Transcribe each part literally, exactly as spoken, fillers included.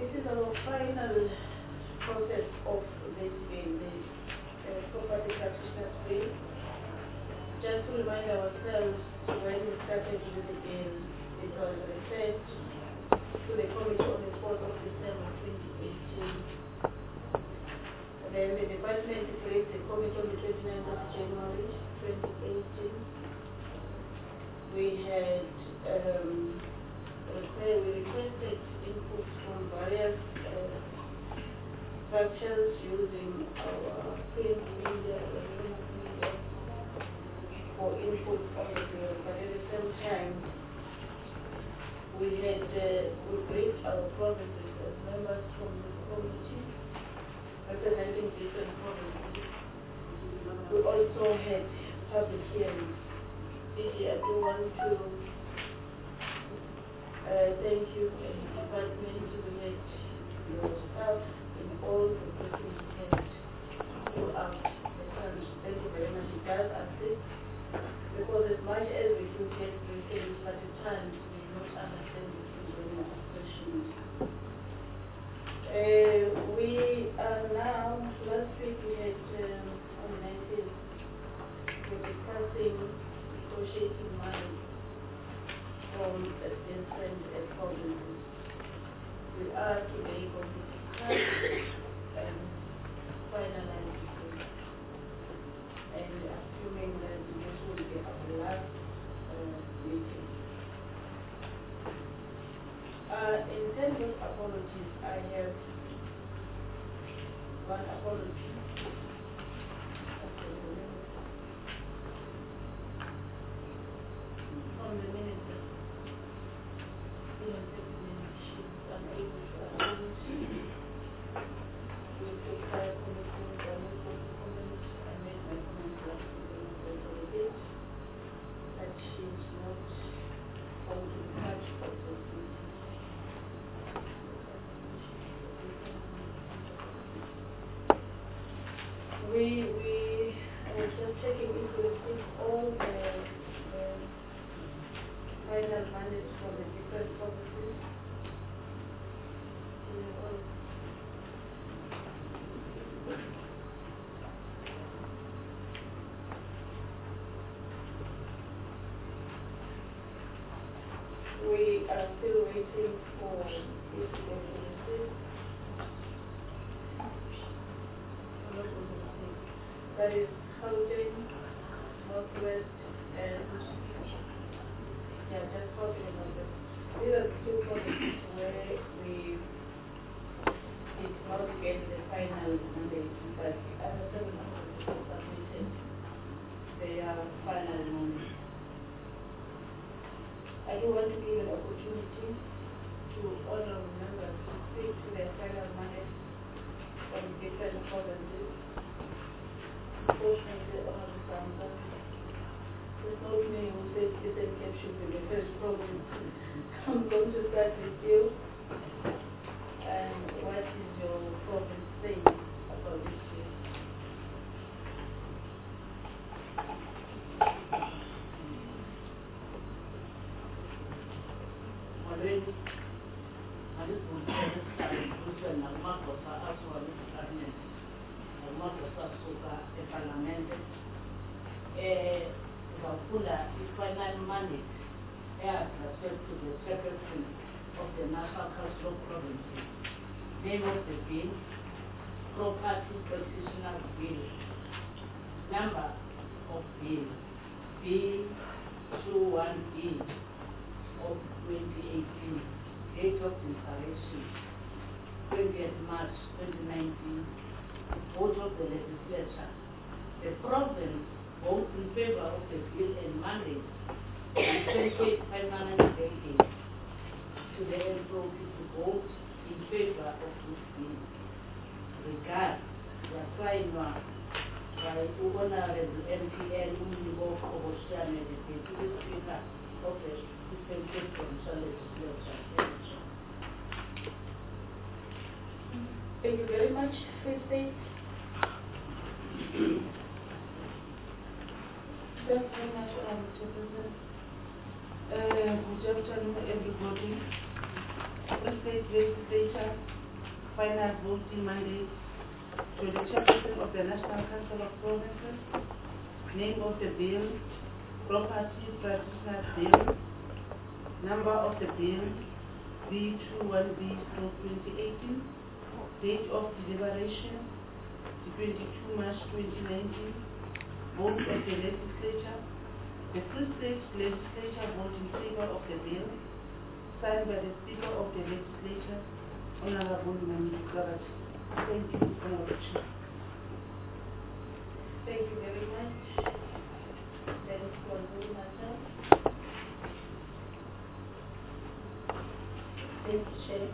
this is our final process of this bill, the uh, property practitioners bill. Just to remind ourselves, when we started with the bill, it was referred to the committee on the fourth of December twenty eighteen. Then the department raised the committee on the twenty-ninth of January twenty eighteen. We had um, request, we requested input from various uh, structures using our print media, electronic media for input on the bill, but at the same time, we had uh, we briefed our provinces as members from the committee representing different provinces. We also had public hearings. This year, I do want to uh, thank you and the department. We had your staff in all the meetings we had throughout the country. Thank you very much. It does assist, because as much as we do get briefings, but at times we don't understand the things when we ask questions. Uh, we are now, last week we had um, on the nineteenth, we're discussing negotiating money from the different uh, provinces. We are today going to discuss and finalize this. And assuming that this will be our last uh, meeting. Uh, in terms of apologies, I have one apology. From the minister, she's unable to attend. We took five commitments, I made forty comments, I made my comments last week when I did, that she's not going to be part of this meeting. We, we are just checking if we received all the, the final mandates from the different provinces. We are still waiting for this to be received. That is Gauteng, Northwest, and yeah, just talking about this. These are the two provinces where we did not get the final mandate, but as a seven provinces submitted their final mandate. I do want to give an opportunity to honorable members to speak to their final mandate from different provinces. Unfortunately, Honorable Samson, it's not me who said Eastern Cape should be the first province. I'm going to start with you. And what is your province saying about this case? Already, I just want to say this time, which is a mark of our actual government. Soka eParlamente Bakula is final mandate as respect to the Secretary of the National Council of Provinces. Name of the bill, Property Practitioner Bill. Number of bill, B twenty-one B of twenty eighteen. Date of installation, twentieth March twenty nineteen. Vote of the legislature. The province votes in favor of the bill and mandate and twenty-eight permanent delegates to the N P O P to vote in favor of this bill. Regard the assignment by Honorable M P L Univo Oboshane, the Deputy Speaker of the Eastern Cape Provincial Legislature. Thank you very much, Free State. Thanks very much, Mister President. Uh, good afternoon, everybody. Free State Legislature final voting mandate to the chairperson of the National Council of Provinces, name of the bill, property practitioner bill, number of the bill, B twenty-one B twenty eighteen, date of deliberation, the twenty-second of March twenty nineteen, vote of the legislature. The Free State Legislature vote in favor of the bill, signed by the Speaker of the Legislature, Honorable Mami Gabat. Thank you, Honorable Chair. Thank you very much. That is for the matter. Thank you, Chair.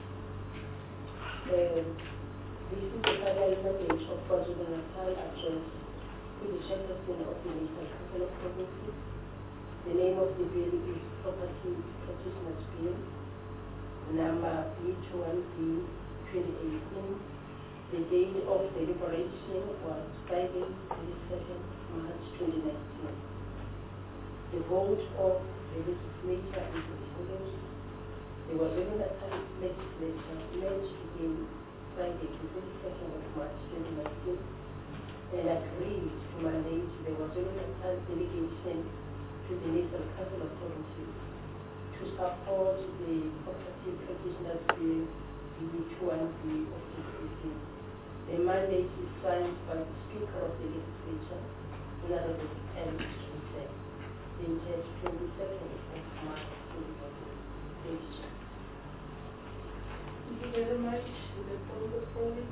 Uh, this is the final mandate of KwaZulu-Natal address to the chairperson of the National Council of Provinces. The name of the bill is Property Practitioners Bill, number B twenty-one B twenty eighteen. The date of deliberation was Friday, twenty-second of March twenty nineteen. The vote of the legislature is as follows. The KwaZulu-Natal legislature met again Friday, twenty-second of March twenty nineteen, and agreed to mandate the KwaZulu-Natal delegation to the National Council of Provinces to support the Property Practitioners Bill B twenty-one B of twenty eighteen. The mandate is signed by the Speaker of the Legislature, Honorable Eric Joseph, dated twenty-second of March twenty nineteen. Thank you. Thank you very much. The phone point.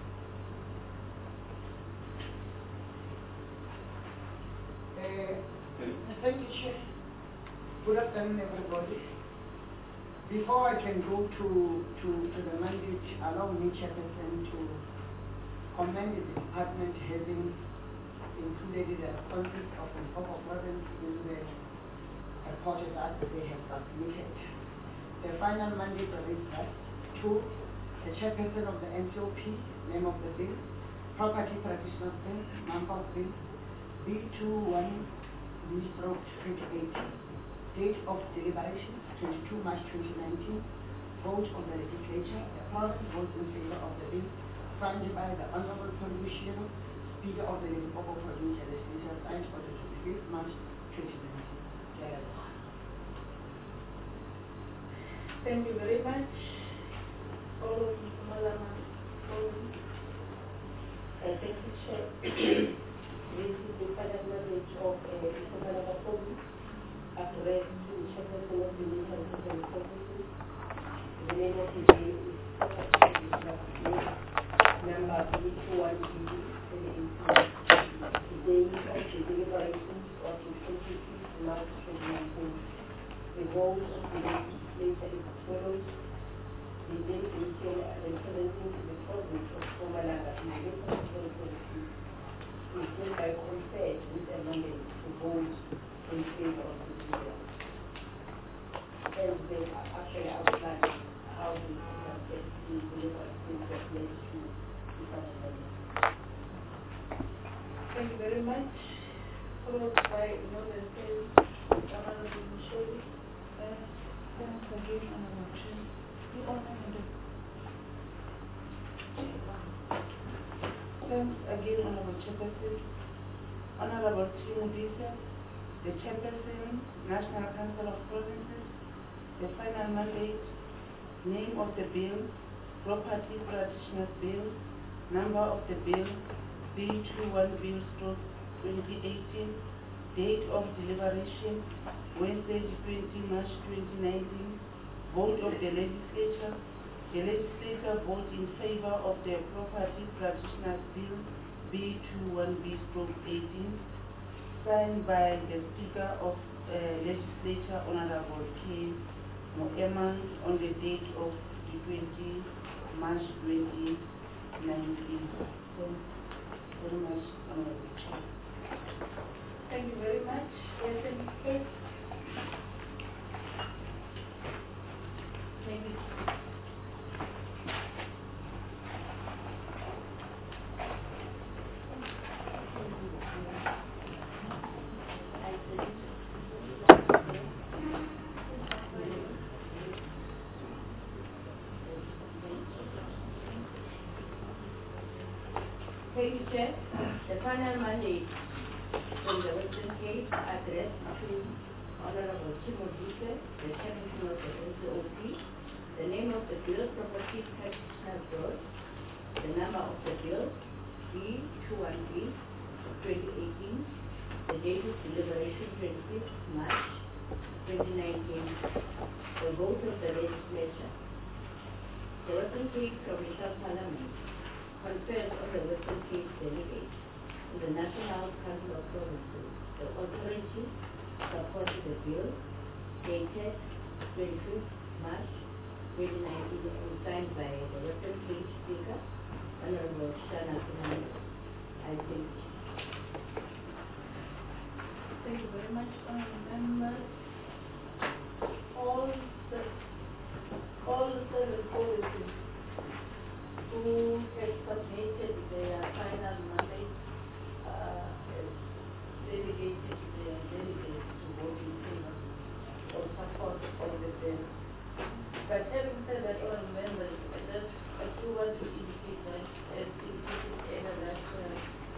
Thank you, Chair. Good afternoon, everybody. Before I can go to, to, to the mandate, allow me, Chairperson, to commend the department having included the concept of the Limpopo province in the report that they have submitted. The final mandate reads that to the chairperson of the N C O P, name of the bill, property practitioner bill, number of bill, B twenty-one B twenty eighteen, date of deliberation, twenty-second of March twenty nineteen, vote of the legislature, the province votes in favor of the bill, signed by the Honorable Commissioner, Speaker of the Limpopo Provincial Legislature, signed on the twenty-fifth of March twenty nineteen. Thank you very much. All of you, Malama, and thank you, Chair. This is the final mandate of Mister Malama Kobi, addressed to the chairperson of the National Council of Provinces. The name of the bill is Property Practitioners Bill, number B twenty-one B twenty eighteen. The date of the deliberations was the twenty-fifth of March twenty nineteen. The vote of the legislature is as follows. The delegation representing to the province of Mpumalanga in the National Council of Provinces is hereby conferred with a mandate to vote in favor of the bill. As they actually outlined how the the deliberations was led to the final mandate. Thank you very much. Followed by another bill, Honorable Michelle. Thanks again, Honorable Chair. You all have it. Thanks again, Honorable Chairperson. Honorable Timudisa, the Chairperson, National Council of Provinces, the final mandate, name of the bill, Property Practitioners Bill, number of the bill, B twenty-one B twenty eighteen, date of deliberation, Wednesday, the twentieth of March twenty nineteen, vote of the legislature. The legislature vote in favor of the Property Practitioners Bill B twenty-one B eighteen, signed by the Speaker of uh, Legislature, Honorable K. Moeman, on the date of the twentieth of March twenty nineteen. Thank you very much, Honorable Chair. Thank you very much. Yes, and yes. Thank you. Thank you, Chair. The final mandate from the Western Cape address between Honorable Timo Dike, the Chairman of the N C O P, the name of the bill, property tax bill, the number of the bill, B two one B, twenty eighteen, the date of deliberation, twenty-fifth March, twenty nineteen, the vote of the legislature. The Western Cape Provincial Parliament confers on the Western Cape delegate in the National Council of Provinces the authority to support the bill dated twenty-fifth March twenty nineteen and signed by the Western Cape Speaker, Honorable Shana Fernandez. I think. Thank you very much, honorable members. All the all the seven provinces who have submitted their final mandate uh, have delegated their delegates to vote in favor or support of the bill. But having said that, all members, I just I do want to indicate that, as indicated earlier, that uh,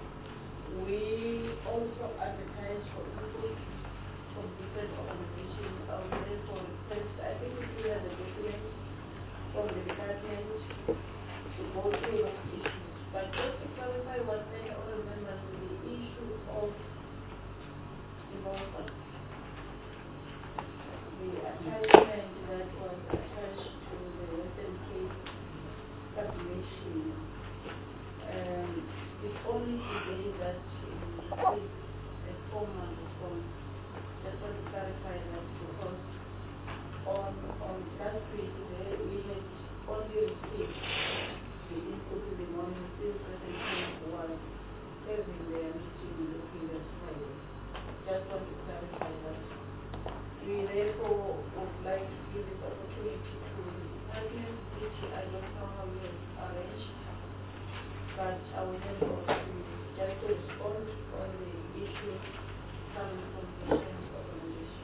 we also advertise for input from different organizations out there for request. I think we clear the document from the department to go through those issues. But just to clarify what many other members, the issue of divorce, the attachment that was attached to the Western Cape submission, um, it's only today that it is a formal response. Just want to clarify that because on on last week today we had only received the input to the morning still presentation was having their meeting on the previous Friday. Just want to clarify that. We therefore would like to give this opportunity to the department, which I don't know how we have arranged, but I will hand over to you just to respond on the issue coming from the same organization.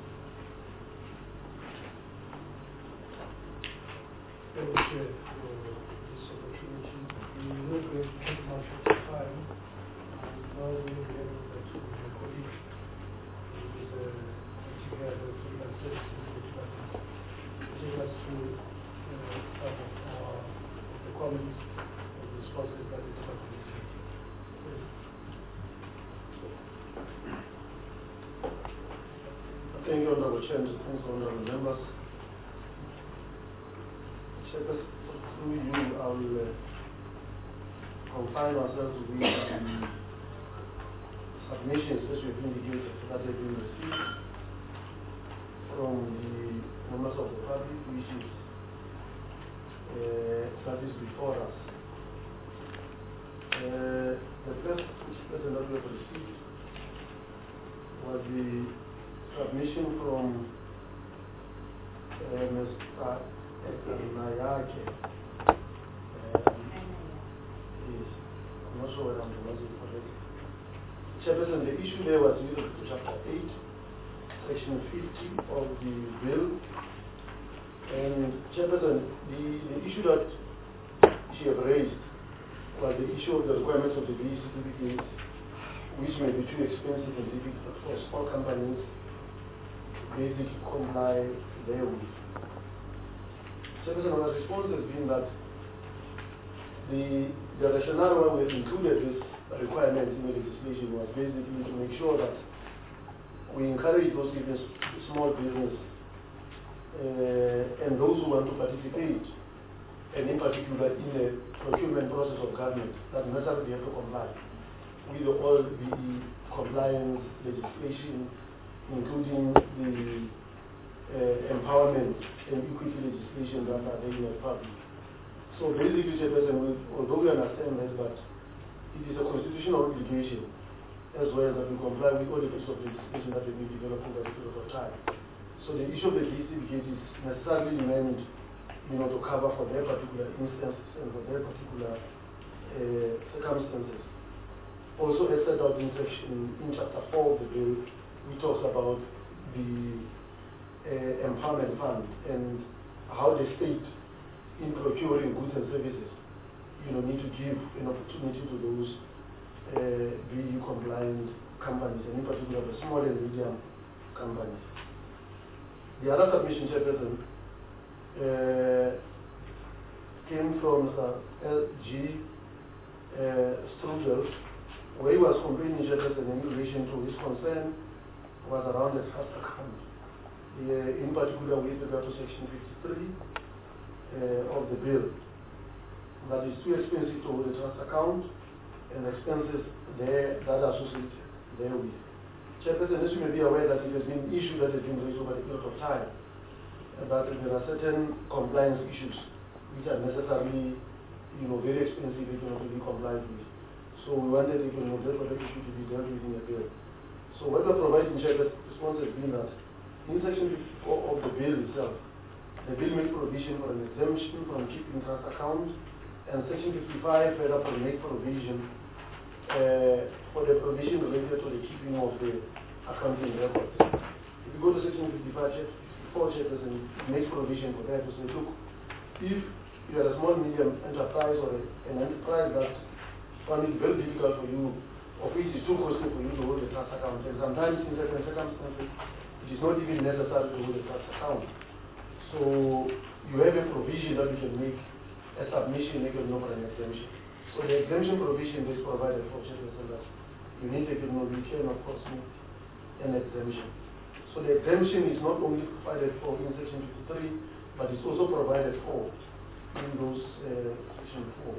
Thank you, Chair, for this opportunity. We are not going to take much of the time, and now we will hand over to my colleague, who is a particular legal services department, to take us through uh, some of our of the comments and responses that the department is making. Thank you, Honorable Chair, and thanks, Honorable Members. Chairperson, through you, I will uh, confine ourselves with the submissions that we have indicated that have been received from the members of the public, which is uh, that is before us. Uh, the first person that we have received was the submission from uh, Mister Nayake. Um, yes, I'm not sure whether I'm pronouncing it correctly. Chairperson, the issue there was related to Chapter eight, Section fifty of the bill. And Chairperson, the, the issue that she have raised was the issue of the requirements of the B E certificate, which may be too expensive and difficult for small companies basically comply therewith. Chairperson, our response has been that the, the rationale why we have included this requirement in the legislation was basically to make sure that we encourage those business, small business uh, and those who want to participate, and in particular in the procurement process of government, that necessarily have to comply with all the compliance legislation, including the uh, empowerment and equity legislation that are there in the public. So basically, Chairperson, although we understand that, but it is a constitutional obligation as well that we comply with all the pieces of legislation that have been developed over the period of time. So the issue of the B E certificate is necessarily meant, you know, to cover for their particular instances and for their particular uh, circumstances. Also, as set out in section in chapter four of the bill, we talk about the uh, empowerment fund and how the state, in procuring goods and services, you know, need to give an opportunity to those uh, B E U compliant companies, and in particular the small and medium companies. The other submission, Chairperson, uh, came from Mister L G uh, Strudel, where he was complaining, Chairperson, in relation to his concern was around the trust account. Uh, in particular, with regard to Section fifty-three uh, of the bill, that is too expensive to hold a trust account and expenses there that are associated therewith. Chairperson, as you may be aware that it has been an issue that has been raised over a period of time, uh, that there are certain compliance issues which are necessarily, you know, very expensive if you know, to be compliant with. So we wanted you know, for that issue to be dealt with in a bill. So what we're providing, Chairperson, response has been that in Section fifty-four of the bill itself, the bill makes provision for an exemption from keeping trust accounts, and Section fifty-five further makes provision uh, for the provision related to the keeping of the accounting records. If you go to Section fifty-five, fifty-four, Chairperson, it makes provision for that to say, look, if you are a small medium enterprise or a, an enterprise that finds it very difficult for you, of which is too costly for you to hold a trust account, and sometimes in certain circumstances, it is not even necessary to hold a trust account. So you have a provision that you can make a submission, make a note for an exemption. So the exemption provision is provided for Chairperson that you need to you know, you can of course make an exemption. So the exemption is not only provided for in Section fifty-three, but it's also provided for in those uh, Section four.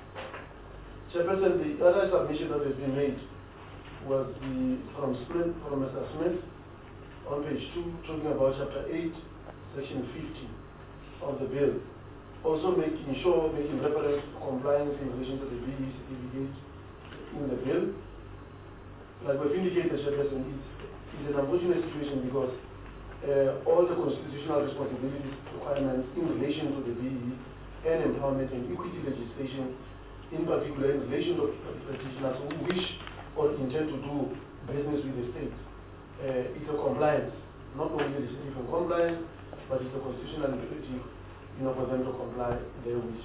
Chairperson, the other submission that has been made was the from Smith, from Mister Smith, on page two, talking about Chapter eight, Section fifty of the bill. Also making sure, making reference to compliance in relation to the B E certificate in the bill. Like we've indicated, Chairperson, it's, it's an unfortunate situation because uh, all the constitutional responsibilities requirements in relation to the B E and employment and equity legislation, in particular in relation to practitioners who wish or intend to do business with the state, uh, it's a compliance, not only legislative compliance, but it's a constitutional imperative, you know, for them to comply therewith.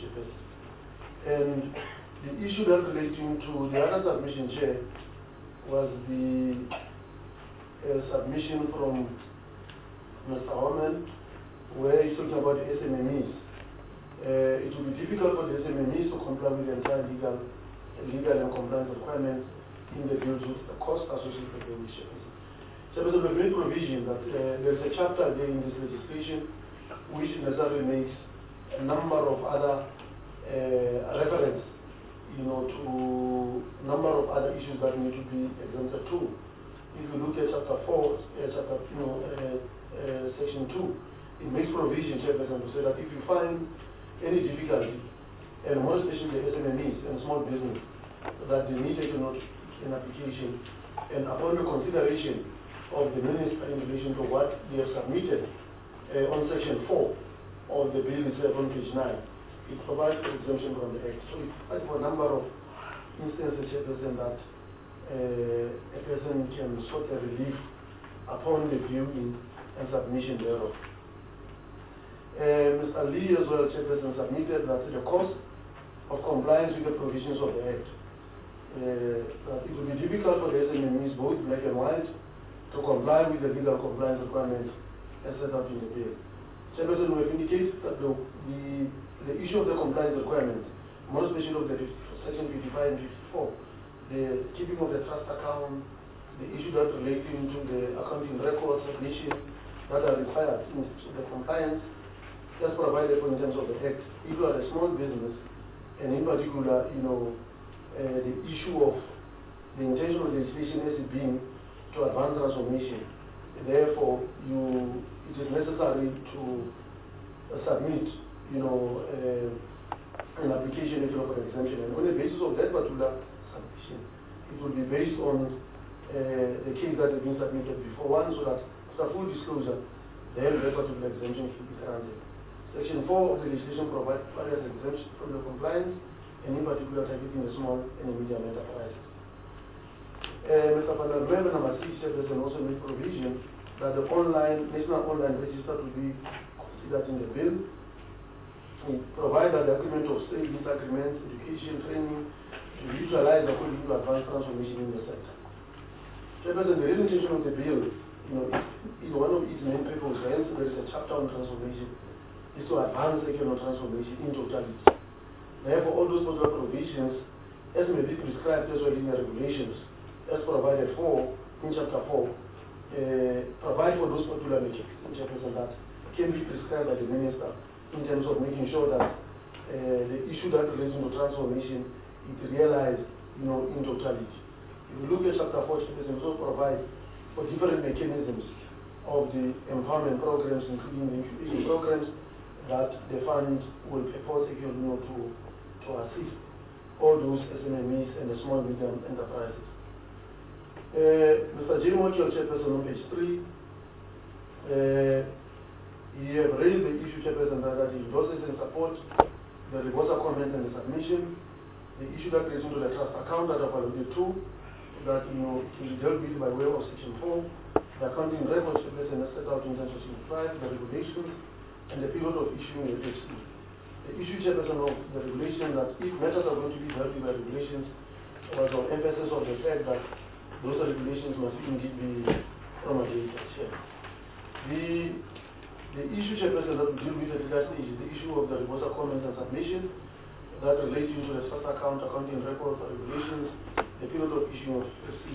And the issue that relating to the other submission, Chair, was the uh, submission from Mister Holman, where he's talking about the S M M Es. Uh, it will be difficult for the S M M Es to comply with the entire legal, legal and compliance requirements in the bill due to the cost associated with the issue. So there's a great provision that uh, there's a chapter there in this legislation which necessarily makes a number of other uh, reference, you know, to a number of other issues that need to be exempted too. If you look at chapter four, uh, chapter, you know, uh, uh, section two, it makes provision, Chairperson, to say that if you find any difficulty, and more especially the S M M Es and small business, that they need to note in application, and upon the consideration of the minister in relation to what they have submitted uh, on section four of the bill itself on page nine, it provides for exemption from the Act. So it provides for a number of instances, Chairperson, that uh, a person can sought a relief upon the viewing and submission thereof. Uh, Mister Lee as well, Chairperson, submitted that the cost of compliance with the provisions of the Act, uh, that it will be difficult for the S M M Es, both black and white, to comply with the legal compliance requirements as set out in the bill. Chairperson, we have indicated that the, the, the issue of the compliance requirements, more especially of the section fifty-five and fifty-four, the keeping of the trust account, the issue that relating to the accounting records submission that are required in the compliance, that's provided for in terms of the Act. If you are a small business, and in particular, you know, uh, the issue of the intention of legislation as it being to advance transformation, therefore, you it is necessary to uh, submit, you know, uh, an application you know, for an exemption. And on the basis of that particular submission, it will be based on uh, the case that has been submitted before one, so that after full disclosure, then that particular exemption should be granted. Section four of the legislation provides various exemptions from the compliance, and in particular targeting the small and medium enterprises. Uh, Mister Panel, number six, Chairperson, also made provision that the online, national online register will be considered in the bill. We provide that the agreement of state lease agreements, education, training, to be utilized according to advanced transformation in the sector. Chairperson, the real intention of the bill, you know, is, is one of its main purposes, hence there is a chapter on transformation, is to advance economic transformation in totality. Therefore, all those particular provisions, as may be prescribed as well in the regulations, as provided for in chapter four, uh, provide for those particular metrics in Chairperson that can be prescribed by the minister in terms of making sure that uh, the issue that relates to transformation is realized, you know, in totality. If you look at chapter four, Chairperson also provides for different mechanisms of the empowerment programs, including the incubation programs, that the fund will purpose, you know, to, to assist all those S M M Es and the small medium enterprises. Uh, Mister Jim Mochel, Chairperson, on page three, uh, he have raised the issue, Chairperson, that he endorses and supports the Ribosa comment and the submission, the issue that relates to the trust account that I've alluded to, that, you know, to be dealt with by way of section four, the accounting records, Chairperson, as set out in section five, the regulations, and the period of issuing the F C. The issue, Chairperson, of the regulation that if matters are going to be dealt with by regulations was on emphasis of the fact that those regulations must indeed be promulgated. The, the issue, Chairperson, that we deal with at that stage is the issue of the Ribosa comment and submission that relates to the trust account, accounting records, regulations, the period of issuing of F C.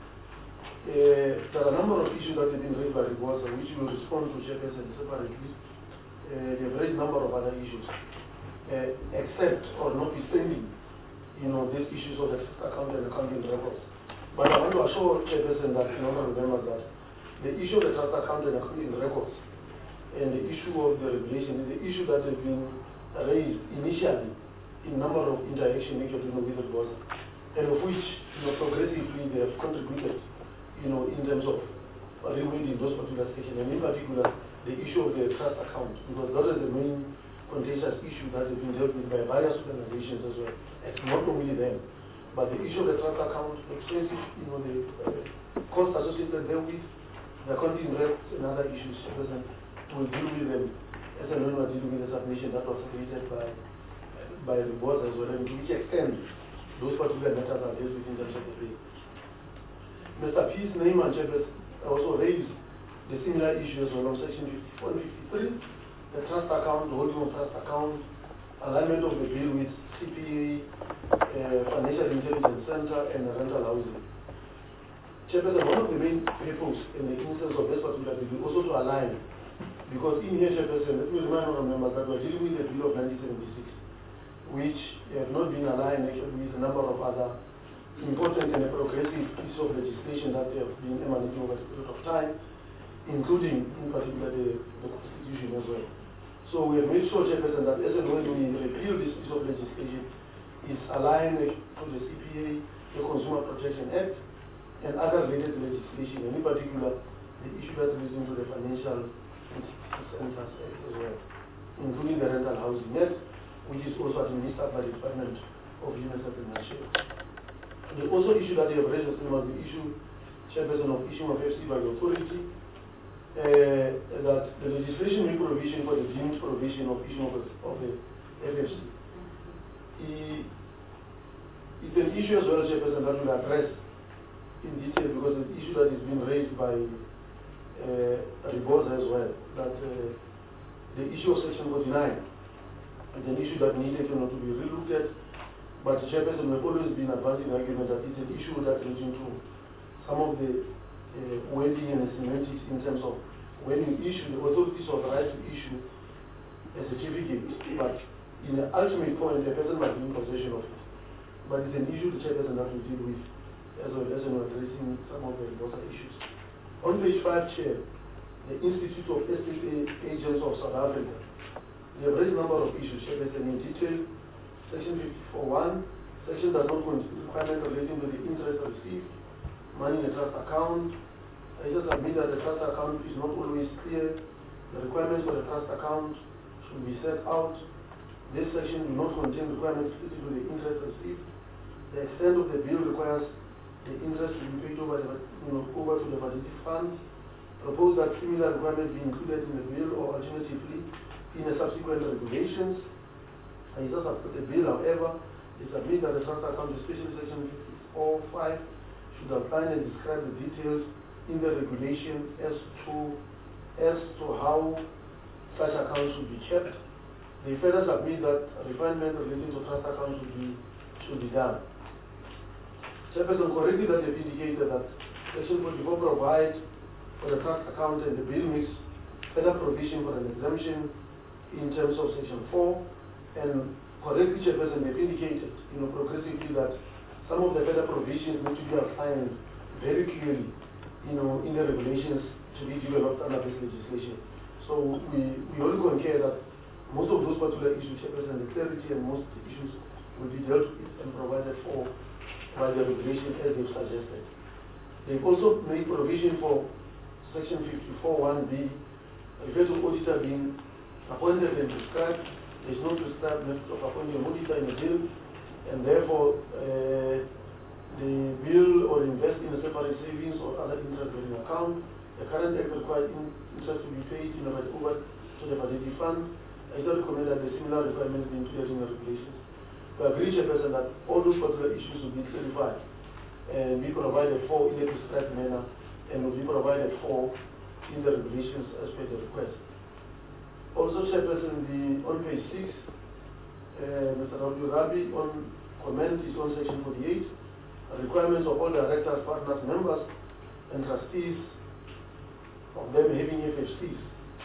Uh, there are a number of issues that have been raised by Ribosa, which we will respond to, Chairperson, separately. Uh, they have raised a number of other issues, uh, except or notwithstanding, you know, these issues of the account and accounting records. But I want to assure Chairperson that in order to remember that the issue of the trust account and accounting records and the issue of the regulation is the issue that has been raised initially in a number of interaction you know, with the board, and of which, you know, progressively they have contributed, you know, in terms of removing those particular sections, and in particular the issue of the trust account, because that is the main contentious issue that has been dealt with by various organizations as well. It's not only them, but the issue of the trust account, the expenses, you know, the uh, costs associated therewith, the accounting reps and other issues, Chairperson, will deal with them as and when we are dealing with the submission that was created by uh, by the board as well, and to which extent those particular matters are dealt with in terms of the bill. Mister Peace Neyman, Chairperson, also raised the similar issues on section one fifty-three, the trust account, the holding of trust account, alignment of the bill with C P A, uh, Financial Intelligence Center, and the rental housing. Chairperson, one of the main purposes in the instance of this particular bill is also to align, because in here, Chairperson, let me remind our members that we're dealing with the bill of nineteen seventy-six, which have not been aligned actually with a number of other important and progressive pieces of legislation that have been emanating over a period of time, including, in particular, the, the Constitution as well. So we have made sure, Chairperson, that as and when we repeal this piece of legislation, is aligned to the C P A, the Consumer Protection Act, and other related legislation, and in particular, the issue that relates to the Financial Centers Act as well, including the Rental Housing Act, which is also administered by the Department of Human Settlement. The also issue that they have raised was the issue, Chairperson, of issuing of F C by the authority, uh, that the legislation makes provision for the deemed provision of issuing of, of the F F C. E, it's an issue as well, Chairperson, that will address in detail, because it's an issue that is being raised by uh, Ribosa as well, that uh, the issue of section forty-nine is an issue that needs you know, to be relooked at. But Chairperson, we've always been advancing argument that it's an issue that relates to some of the uh, wording and semantics in terms of when you issue, the authorities have the right to issue a certificate, but in the ultimate point, the person must be in possession of it. But it's an issue the Chairperson has to deal with as well as we're addressing some of the other issues. On page five, Chair, the Institute of Estate Agents of South Africa, they have raised a number of issues, Chairperson, in detail. Section fifty-four one, section does not contain requirement relating to the interest received, money in the trust account. I just admit that the trust account is not always clear. The requirements for the trust account should be set out. This section will not contain requirements relating to the interest received. The extent of the bill requires the interest to be paid over, the, you know, over to the validity fund. Propose that similar requirements be included in the bill or alternatively in the subsequent regulations. I just have put a bill, however, it submits that the trust account, especially section fifty-four point five, should outline and describe the details in the regulation as to as to how such accounts should be kept. They further submit that refinement relating to trust accounts should be should be done. Chairperson, correctly that they've indicated that section forty-four provides for the trust account, and the bill makes further provision for an exemption in terms of section four, and correctly, Chairperson, they've indicated, you know, progressively that some of the further provisions need to be outlined very clearly, you know, in the regulations to be developed under this legislation. So we, we only concur that most of those particular issues, Chairperson, the clarity and most issues will be dealt with and provided for by the regulation as they've suggested. They've also made provision for section fifty-four one B, referred to auditor being appointed and prescribed. There is no prescribed method of appointing an auditor in a bill, and therefore uh, the bill or invest in a separate savings or other interest-bearing account. The current act requires interest to be paid in a over to the facility fund. I do recommend that the similar requirements be included in the regulations. We agree, Chairperson, that all those particular issues will be clarified and be provided for in a prescribed manner, and will be provided for in the regulations as per the request. Also, Chairperson, the, on page six, uh, Mister W. Rabi on comment is on section forty-eight, requirements of all directors, partners, members, and trustees of them having F F Cs.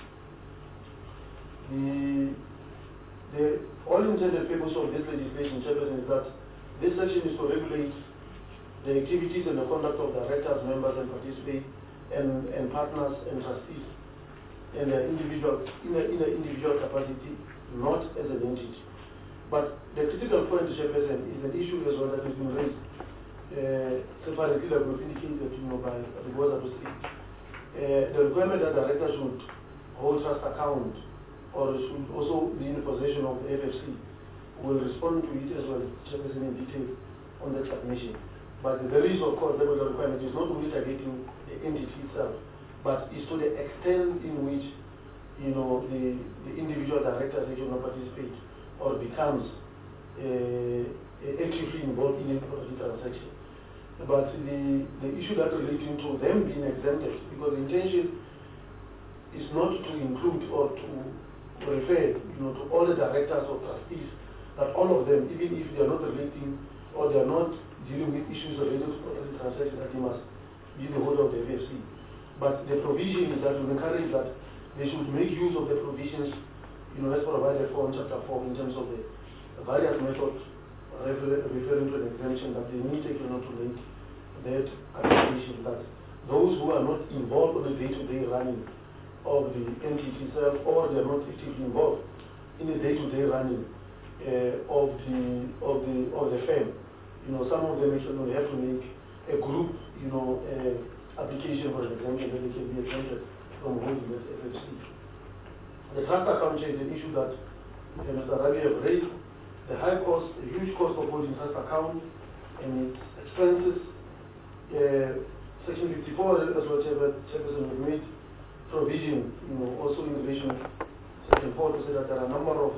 The, the all intended purpose of this legislation, Chairperson, is that this section is to regulate the activities and the conduct of directors, members, and participate, and, and partners and trustees in their individual in a, in a individual capacity, not as an entity. But the critical point, Chairperson, is an issue as well that has been raised uh, separately, like we've indicated, you know, by the board of the state. Uh, the requirement that directors should hold trust account or should also be in possession of the F F C will respond to it as well, Chairperson, in detail on that submission. But there is, of course, the requirement is not only targeting the entity itself, but is to the extent in which, you know, the, the individual directors actually participate or becomes uh, actively involved in a particular transaction. But the, the issue that relating to them being exempted, because the intention is not to include or to refer, you know, to all the directors or trustees, that all of them, even if they are not relating or they are not dealing with issues related to property transaction, that they must be the holder of the F F C. But the provision is that we encourage that they should make use of the provisions, you know, as provided for in chapter four in terms of the various methods refer referring to an exemption, that they need to take note to make that application, that those who are not involved in the day-to-day running of the entity itself, or they are not actively involved in the day-to-day running uh, of the of the of the firm. You know, some of them actually have to make a group, you know, uh, application for an exemption that they can be exempted from holding this F F C. The trust account is an issue that uh, Mister Rabi have raised. The high cost, the huge cost of holding trust account and its expenses. Uh, Section fifty-four, as well, Chairperson, have made provision, you know, also in relation to Section four, to say that there are a number of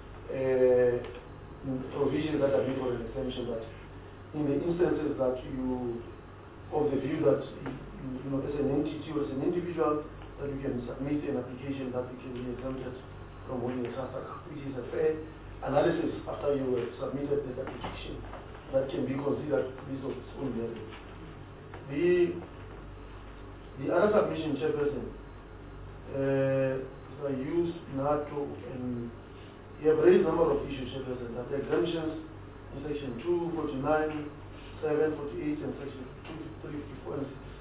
uh, provisions that are made for an exemption, that in the instances that you, of the view that you, you know, as an entity or as an individual, that you can submit an application that you can be exempted from holding a trust account, which is a fair analysis after you have submitted the application that can be considered based on its own merit. The, the other submission, Chairperson, uh, I use NATO, and you have raised a number of issues, Chairperson, that the exemptions in section two forty-nine, seven forty-eight, and section two fifty-four and sixty-six.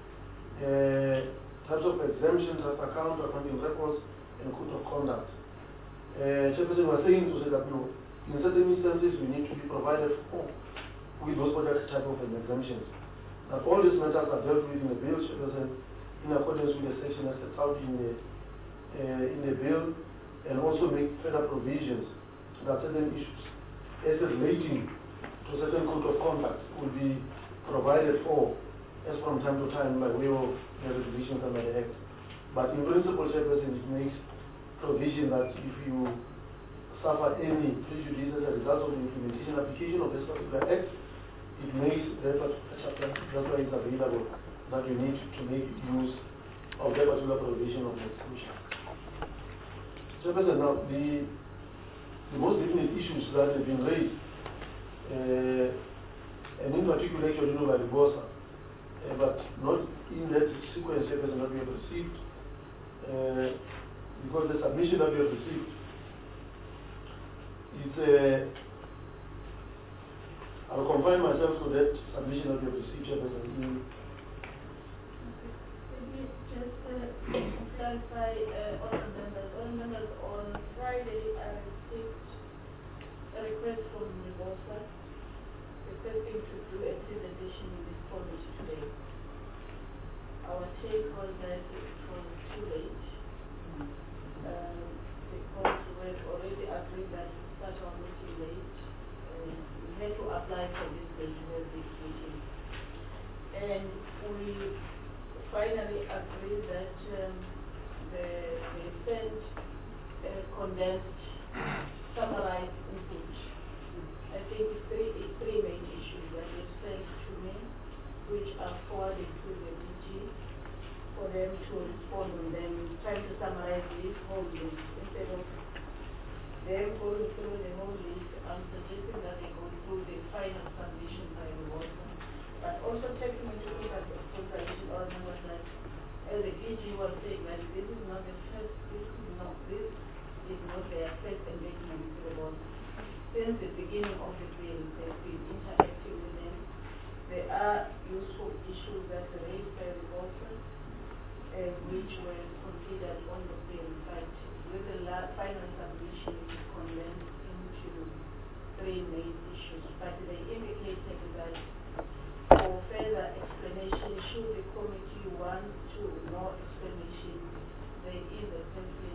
Uh, types of exemptions, trust account, accounting records, and code of conduct. Uh, Chairperson, we are saying to say that, no, in certain instances we need to be provided for with those other type of exemptions. Now, all these matters are dealt with in the bill, Chairperson, in accordance with the section that set out in the uh, in the bill, and also make further provisions that certain issues as relating to certain code of conduct will be provided for as from time to time by way of the regulations under the Act. But in principle, Chairperson, it makes provision that if you suffer any prejudice as a result of the implementation application of this particular act, it makes that particular chapter, that's why it's available, that you need to make use of that particular provision of the exclusion. Chairperson, now the, the most definite issues that have been raised, uh, and in particular actually by the BOSA, uh, but not in that sequence Chairperson that we have received, uh, because the submission that we have received, it's uh, I'll confine myself to that submission that we have received, Chairperson. In Maybe just uh, to clarify, uh, all the members, all members, on Friday I received a request from the BOSA requesting to do a presentation in this committee today. Our take was that it was too late, um, because we had already agreed that we start our meeting late. Uh, we had to apply for this day to have this meeting. And we finally agreed that um, the, the sent uh, condensed, summarized input. I think it's three, it's three main issues that they sent to me, which are forwarded to the D G for them to respond on them, trying to summarize this whole list. Instead of them going through the whole list, I'm suggesting that they go through the final submission by the water. But also taking into consideration all members that, as the D G was saying, that this is not the first, this is not, this is not their first engagement with the water. Since the beginning of the bill, they've been interacting with them. There are useful issues that are raised by the water, uh, which were considered on the bill, but with the la final submission is condensed into three main issues. But they indicated that for further explanation, should the committee want to more explanation, there is a person,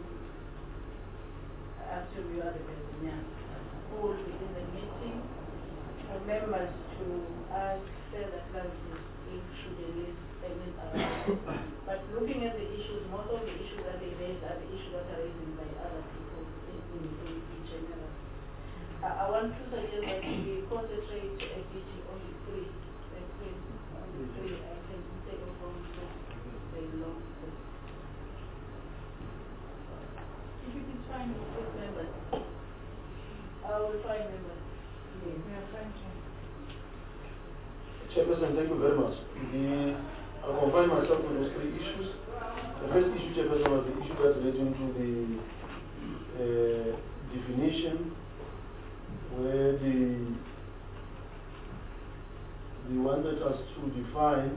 actually you are the person, yeah, who will be in the meeting for members to ask further clarification if should they list any other. But looking at the issues, most of the issues that they raise are the issues that are raised by other people in, in, in, in general. I, I want to suggest that we concentrate a bit on the three, the three, on the three items instead of going through the long list. If it is fine with both members, I will find members. Yes, we are fine. Chairperson, thank you very much. The, I'll confine myself to those three issues. The first issue, Chairperson, was the issue that's relating to the uh, definition, where the they wanted us to define,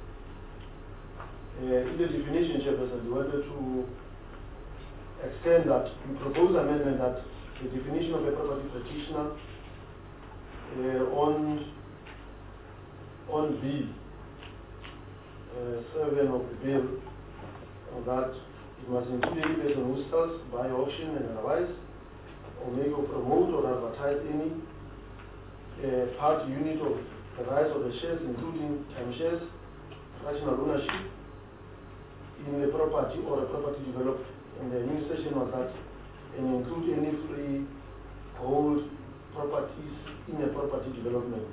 uh, in the definition, Chairperson, they wanted to extend that, we propose amendment that the definition of a property practitioner uh, on on B uh, seven of the bill, uh, that it must include any person who sells, buy, auction, and otherwise, or make or promote or advertise any uh, part, unit of the rights of the shares, including time shares, fractional ownership in a property or a property developed. And the administration was that, and include any freehold properties in a property development.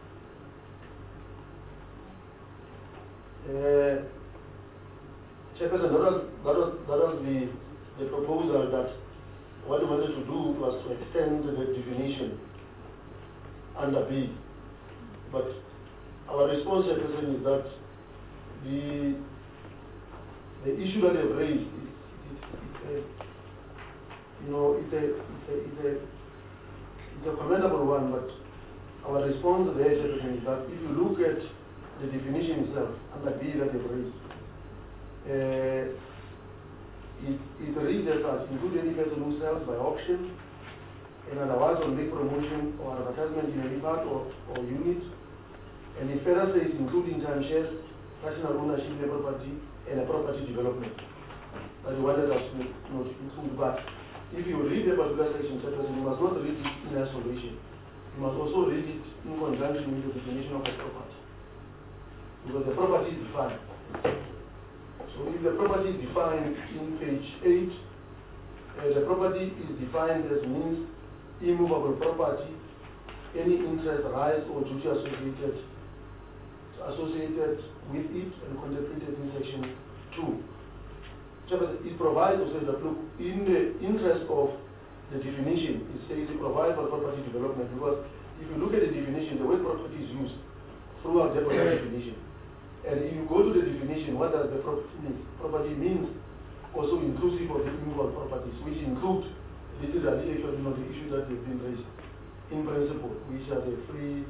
Uh, Chairperson, that was, that was, that was the, the proposal that what we wanted to do was to extend the definition under B. But our response, Chairperson, is that the, the issue that they've raised is, is, is a, you know, it's a, it's a, it's a, it's a commendable one, but our response there, Chairperson, is that if you look at the definition itself, under B that they've raised, uh, it, it reads as include any person who sells by auction and otherwise will make promotion or advertisement in any part or, or unit. And it further says including time shares, fractional ownership in a property, and a property development. That we wanted us to not include. But if you read the particular section, you must not read it in isolation. You must also read it in conjunction with the definition of a property. Because the property is defined. So if the property is defined in page eight Uh, the property is defined as means immovable property, any interest, rights, or duty associated associated with it and contemplated in section two. It provides also that, look, in the interest of the definition, it says it provides for property development, because if you look at the definition, the word property is used throughout the definition. And if you go to the definition, what does the property mean? Property means also inclusive of the immovable properties, which include, this is actually you know, the issue that have been raised in principle, which are the free,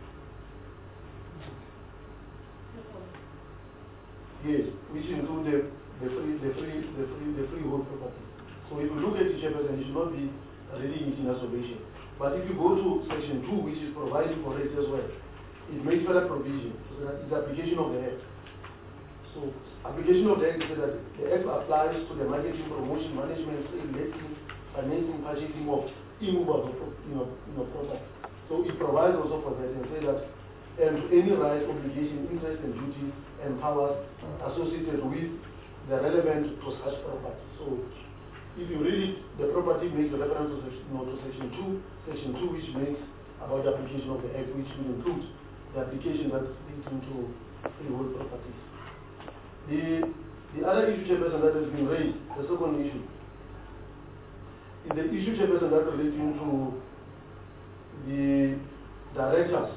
yes, which include the, the free, the free, the free, the freehold property. So if you look at the chapter, it should not be reading it in isolation. But if you go to section two, which is providing for it as well, it makes further provision. So that is the application of the Act. So application of the Act is that the Act applies to the marketing, promotion, management, sale, letting, financing, purchasing of immovable you know, you know, property. So it provides also for that and say that and any rights, obligation, interest, and duties and powers associated with the relevant to such property. So if you read it, the property makes a reference to section, you know, to section two, section two, which makes about the application of the Act, which will include the application that's linked to freehold properties. The the other issue, Chairperson, that has been raised, the second issue, is the issue, Chairperson, that relating to the directors,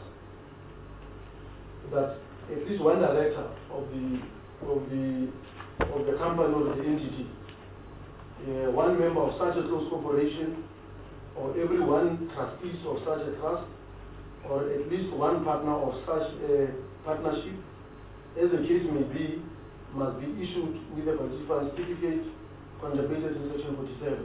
that at least one director of the of the of the company or the entity, uh, one member of such a close corporation, or every one trustees of such a trust, or at least one partner of such a partnership, as the case may be, must be issued with a participant certificate contemplated in section forty-seven.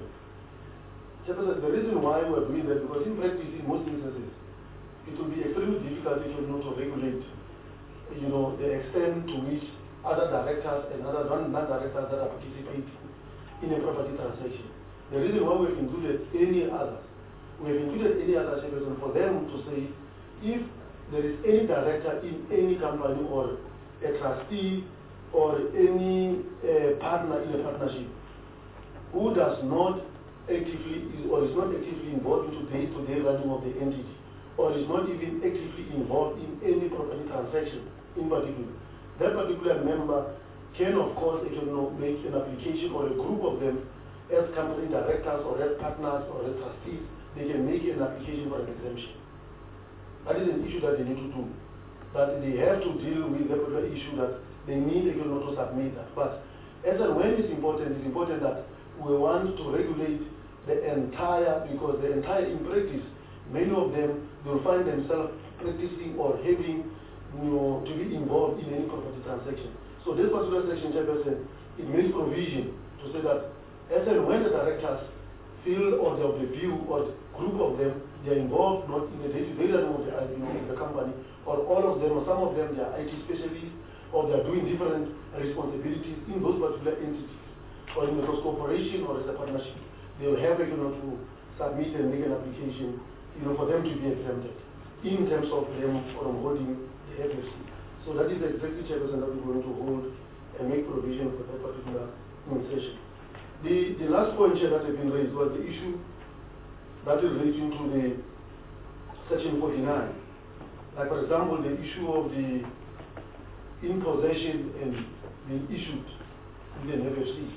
The reason why we are doing that, because in practice, in most instances, it will be extremely difficult if you know to regulate, you know, the extent to which other directors and other non-directors that are participating in a property transaction. The reason why we have included any others, we have included any other person for them to say, if there is any director in any company or a trustee or any uh, partner in a partnership who does not actively is, or is not actively involved into day-to-day running of the entity, or is not even actively involved in any property transaction in particular, that particular member can, of course, you know, make an application, or a group of them, as company directors or as partners or as trustees, they can make an application for an exemption. That is an issue that they need to do. That they have to deal with the particular issue that they need you know, to submit that. But as and when it's important, it's important that we want to regulate the entire, because the entire, in practice, many of them, will find themselves practicing or having, you know, to be involved in any property transaction. So this particular section, Chairperson, it makes provision to say that as and when the directors feel or they of the view or group of them, they are involved not in the day-to-day running of the, you know, of the company, or all of them, or some of them, they are I T specialists, or they are doing different responsibilities in those particular entities, or in a corporation or as a partnership. They will have you know, to submit and make an application, you know, for them to be exempted in terms of them from holding the F F C. So that is the executive chairperson that we're going to hold and make provision for that particular session. The, the last point here that has been raised was the issue that is relating to the section forty-nine. Like, for example, the issue of the in possession and being issued with an F F C.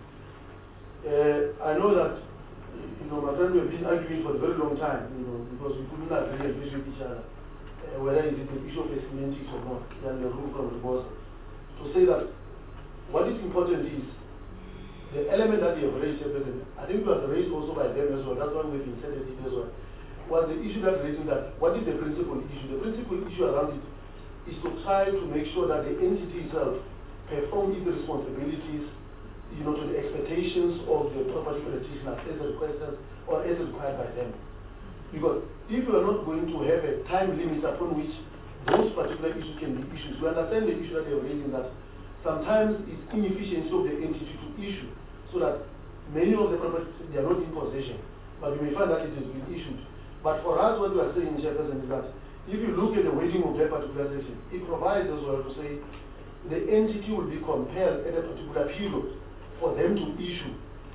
Uh, I know that, you know, my friend, we have been arguing for a very long time, you know, because we couldn't agree and with each other, uh, whether it is the issue of semantics or not, than the rule from the boss. To say that what is important is the element that they have raised, I think it was raised also by them as well, that's why we've inserted it as well, was the issue that raising that, what is the principal issue? The principal issue around it is to try to make sure that the entity itself performs its responsibilities, you know, to the expectations of the property practitioners as requested or as required by them. Because if you are not going to have a time limit upon which those particular issues can be issued, we understand the issue that they are raising, that sometimes it's inefficiency of the entity to issue, so that many of the properties, they are not in possession, but you may find that it has been issued. But for us, what we are saying, Chairperson, is that if you look at the wording of that particular section, it provides as well to say the entity will be compelled at a particular period for them to issue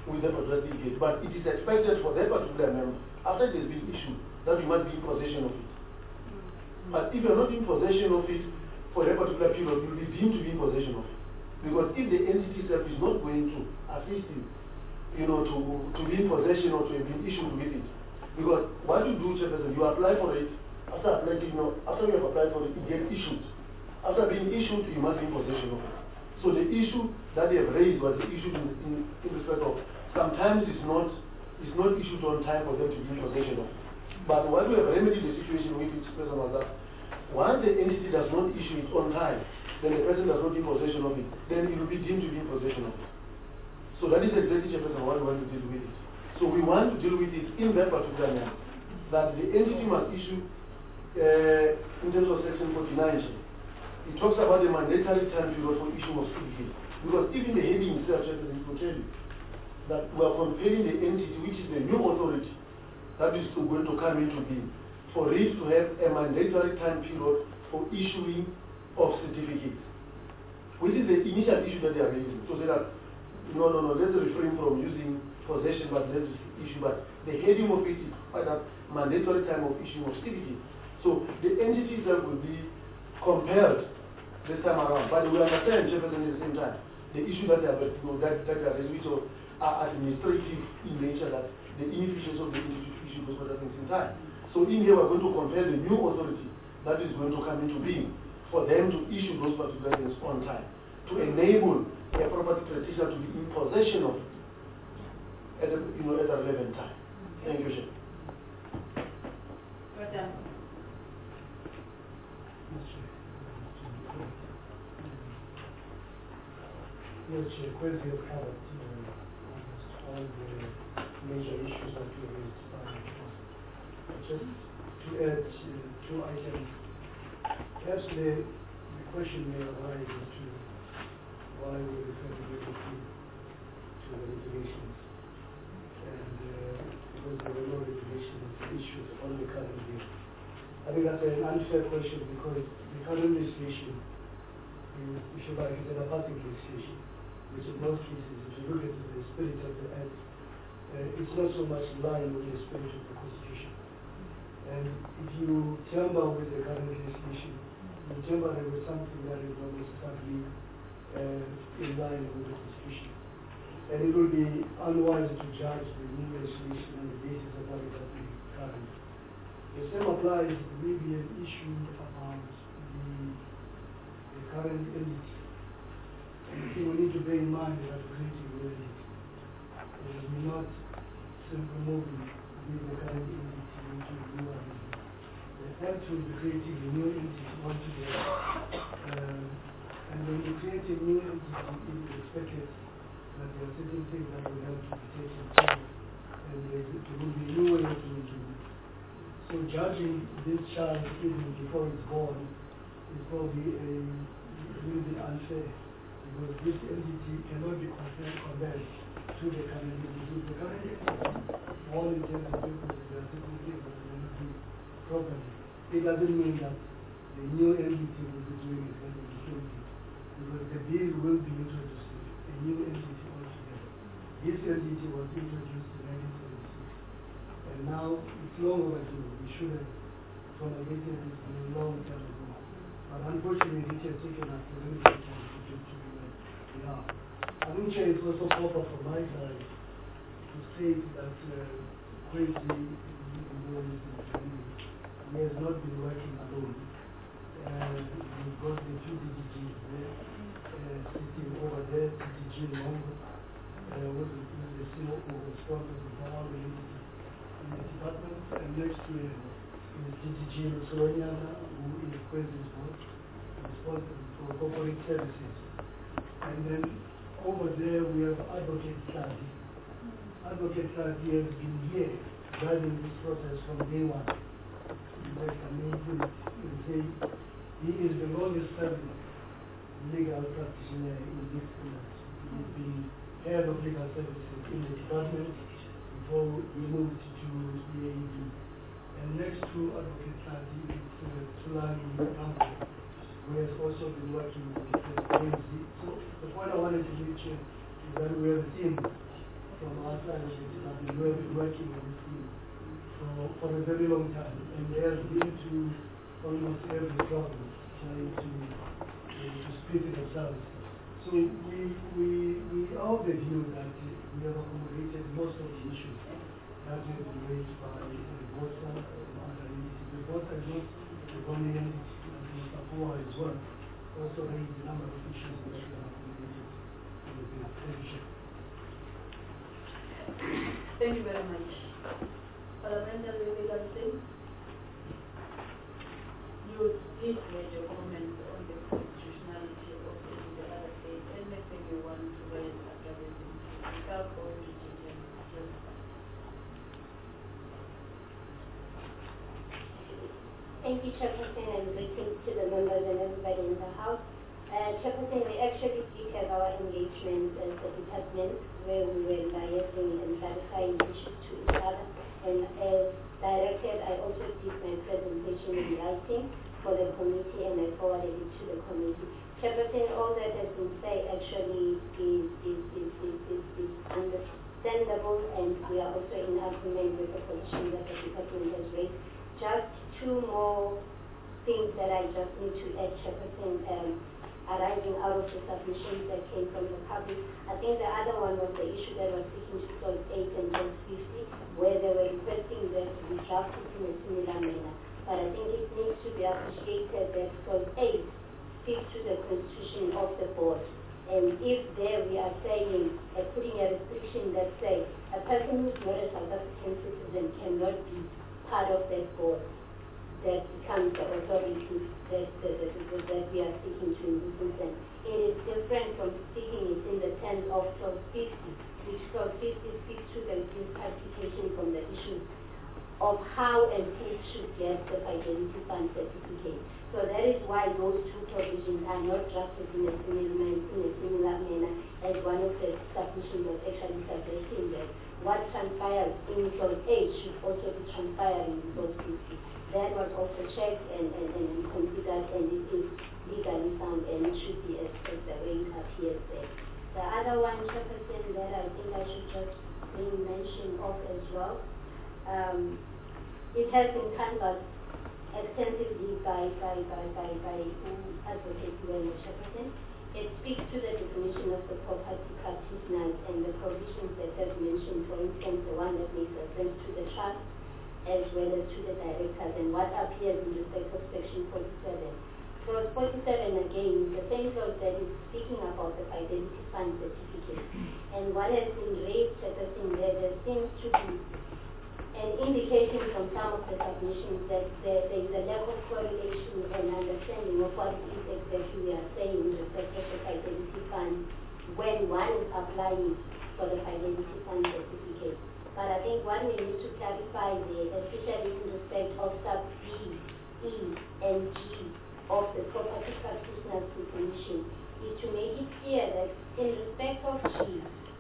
with that particular certificate. But it is expected for that particular member, after it has been issued, that you must be in possession of it. But if you are not in possession of it for a particular period, you will be deemed to be in possession of it. Because if the entity itself is not going to assist you, you know, to, to be in possession or to have been issued with it. Because what you do, Chairperson, you apply for it, after applying, you know, after you have applied for it, it gets issued. After being issued, you must be in possession of it. So the issue that they have raised was the issue in, in, in respect of sometimes it's not it's not issued on time for them to be in possession of. But what we have remedied the situation with each person was that once the entity does not issue it on time, then the person does not be in possession of it, then it will be deemed to be in possession of it. So that is exactly the person what we want to deal with it. So we want to deal with it in that particular manner. That the entity must issue uh, in terms of section forty-nine. It talks about the mandatory time period for issue of certificate. Because even the heading itself, it will tell you that we are comparing the entity, which is the new authority that is going to come into being, for it to have a mandatory time period for issuing of certificates, which is the initial issue that they are raising. So say that, no, no, no, let's refrain from using possession, but let's issue. But the heading of it is quite a mandatory time of issuing of certificates. So the entity itself will be compared this time around. But we understand, Chairperson, at the same time, the issue that they are, you know, that, that are raised, which are administrative in nature, that the inefficiency of the issue goes for that in time. So in here, we're going to compare the new authority that is going to come into being for them to issue those particular things on time, to enable a property practitioner to be in possession of at a, you know, at a relevant time. Thank you, Chair. Yes, Chair, Quincy has covered uh, almost all the major issues that we raised. Uh, just to add uh, two items, perhaps the, the question may arise as to why we refer to the to the regulations. And uh, because there were no regulations issued on the current year. I think that's an unfair question because the current legislation is, if you like, is an apathic legislation, which in most cases, if you look at the spirit of the Act, uh, it's not so much in line with the spirit of the Constitution. And if you tamper with the current legislation, you tamper with something that is not necessarily uh, in line with the Constitution. And it will be unwise to judge the new legislation on the basis of what is happening currently. The same applies maybe an issue about the, the current entity. We need to bear in mind that creating new entity is not simply moving with the current entity into a new entity. The act will be creating a new entity altogether. Uh, and when you create a new entity, it is expected that there are certain things that will have to be taken care of, and there will be new ways to do it. So judging this child even before it's born is probably a little bit unfair. Because this entity cannot be compared, compared to the current entity. The current entity, all intents and purposes, there are certain things that will not do properly. It doesn't mean that the new entity will be doing exactly the same thing. Because the bill will be introduced, a new entity altogether. This entity was introduced in nineteen seventy-six. And now it's long overdue. We should have promulgated this a long time ago. But unfortunately, it has taken us a very long time to do to Yeah. I think Chair, it's also proper from my side to state that uh, Quincy he has not been working alone. Uh, we've got the two D D Gs there, uh, sitting over there, D D G Mongo, uh, with the C O O responsible for all the entities in the department, and next to him is D D G Soloniana, who is Quincy's boss, responsible for corporate services. And then over there we have Advocate Clady. Advocate Clady has been here driving this process from day one. Like I mean, say he is the longest serving legal practitioner in this industry. He's been head of legal services in the department before he moved to the A E D. And next to Advocate Clady is uh, Tulani Kampo, who has also been working with the A E D. So the point I wanted to reach is that we have a team from our side of it have been working, working on this thing for, for a very long time, and they have been to almost every province trying to, uh, to speak it themselves. So we, we, we are of the view that uh, we have accommodated most of the issues that have been raised by the Bosa and other entities. The Bosa is not the only entity, and the Sapua as well. Also raised a number of issues that we have accommodated with the petition. Thank you very much. Parliamentary legal thing. You did make your comment on the constitutionality of the, the other state. Anything you want to raise after this without going to detail? Thank you, Chairperson, and greetings to the members and everybody in the House. Uh, Chairperson, we actually did have our engagement as the department where we were liaising and clarifying issues to each other. And as directed, I also did my presentation in writing for the committee, and I forwarded it to the committee. Chairperson, all that has been said actually is, is, is, is, is, is understandable, and we are also in agreement with the position that the department has raised. Just two more things that I just need to add, Chairperson, um, arising out of the submissions that came from the public. I think the other one was the issue that was speaking to clause eight and clause fifty, where they were requesting that to be drafted in a similar manner. But I think it needs to be appreciated that clause eight speaks to the constitution of the board. And if there we are saying, uh, putting a restriction that says a person who is not a South African citizen cannot be part of that board, that becomes the authority that, that, that, that we are seeking to in this instance. It is different from speaking it in the terms of clause fifty, which clause fifty speaks to the disqualification from the issue of how and who should get the fidelity fund certificate. So that is why those two provisions are not drafted in a similar, in a similar manner, as one of the submissions was actually suggesting that what transpires in clause eight should also be transpiring in clause fifty. That was also checked and, and, and considered, and it is legally sound, and it should be as, as the way it appears there. The other one, Chairperson, that I think I should just bring mention of as well, um, it has been canvassed extensively by by by by, by Advocate Luella, Chairperson. It speaks to the definition of the property practitioners and the provisions that have mentioned, for instance, the one that makes reference to the trust as well as to the directors, and what appears in respect of section forty-seven. Clause forty-seven again is the same clause that is speaking about the fidelity fund certificate. And what has been raised, Chairperson, there, there seems to be an indication from some of the submissions that there, there is a lack of correlation and understanding of what it is exactly we are saying in respect of the fidelity fund when one is applying for the fidelity fund certificate. But I think what we need to clarify there, especially in respect of sub B, E, and G of the property practitioners definition, is to make it clear that in respect of G,